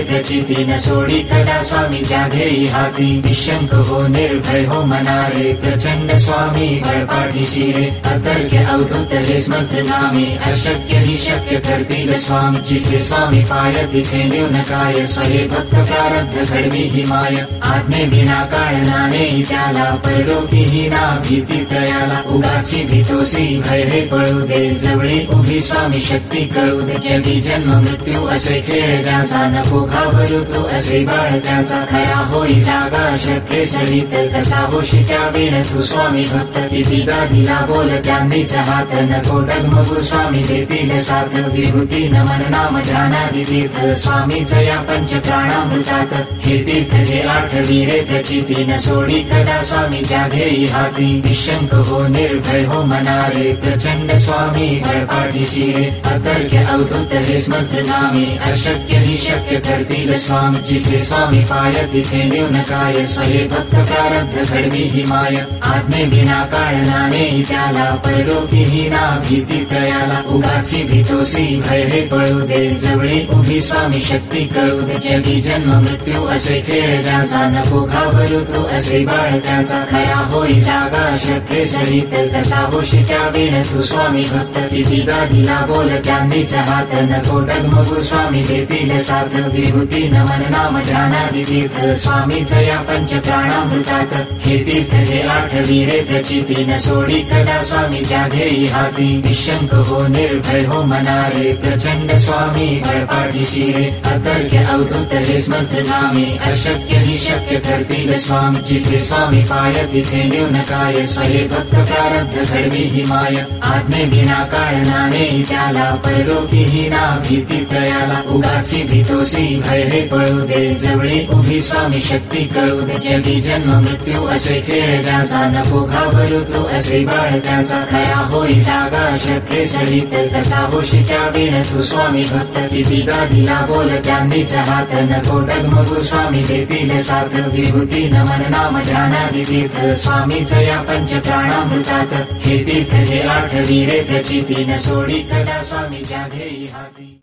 प्रचिती न सोडी कदा स्वामी जाधेई हाती निशंक हो निर्भय हो मनारे प्रचंड स्वामी बळपाठीशी रे अतर्क्य अवधूत हे मंत्र नामे अशक्य ही शक्य करतील स्वामी जिथे स्वामी पाय तिथे न्यूनकाय स्वहे भक्त प्रारब्ध घडवी ही माय आज्ञे बिना काळनाने त्याला परलोकी ही ना भीती त्रयाला उगाची भीतोसी भय हे पळू दे जवळी उभी स्वामी शक्ती कळू दे जगी जन्म मृत्यू असे खेळ ज्याचा नको घाबरू तू असे बाळ त्याचा खरा होई जागा शक्य सरित कसा होशी त्या वेळ तू स्वामी भक्त कितीदा दिला बोल त्यांनीच हात नको डगमगू स्वामी देतील साथ विभूती नमन नाम ध्यानादि तीर्थ स्वामीच या पंच प्राणामृतात हे तीर्थ हे आठवी रे प्रचिती न सोडी कदा स्वामी जाधेई हाती निशंक हो निर्भय हो मनारे प्रचंड स्वामी बळपाठीशी रे अतर्क्य अवधूत हे मंत्र नामे अशक्य ही शक्य करतील स्वामी जिथे स्वामी पाय तिथे न्यूनकाय स्वहे भक्त प्रारब्ध घडवी ही माय आज्ञे बिना काळनाने त्याला परलोकी ही ना भीती त्रयाला उगाची भीतोसी भय हे पळू दे जवळी उभी स्वामी शक्ती कळू दे जगी जन्म मृत्यू असे खेळ ज्याचा नको घाबरू तू असे बाळ त्याचा खरा होई जागा शक्य सरित कसा होशी त्या वेळ तू स्वामी भक्त कितीदा दिला बोल त्यांनीच हात नको डगमगू स्वामी देतील साथ विभूती नमन नाम ध्यानादि तीर्थ स्वामीच या पंच प्राणामृतात हे तीर्थ हे आठवी रे प्रचिती न सोडी कदा स्वामी जाधेई हाती निशंक हो निर्भय हो मनारे प्रचंड स्वामी बळपाठीशी रे अतर्क्य अवधूत हे मंत्र नामे अशक्य ही शक्य करतील स्वामी जिथे स्वामी पाय तिथे न्यूनकाय स्वहे भक्त प्रारब्ध घडवी ही माय आज्ञे बिना काळनाने त्याला परलोकी ही ना भीती त्रयाला उगाची भीतोसी भय हे पळू दे जवळी उभी स्वामी शक्ती कळू दे जगी जन्म मृत्यू असे खेळ ज्याचा नको घाबरू तू असे बाळ त्याचा खरा होई जागा शक्य सरित कसा होशी त्या वेळ तू स्वामी भक्त कितीदा दिला बोल त्यांनीच हात नको डगमगू स्वामी देतील साथ विभूती नमन नाम ध्यानादि तीर्थ स्वामीच या पंच प्राणामृतात हे तीर्थ हे आठवी रे प्रचिती न सोडी कदा स्वामी जाधेई हाती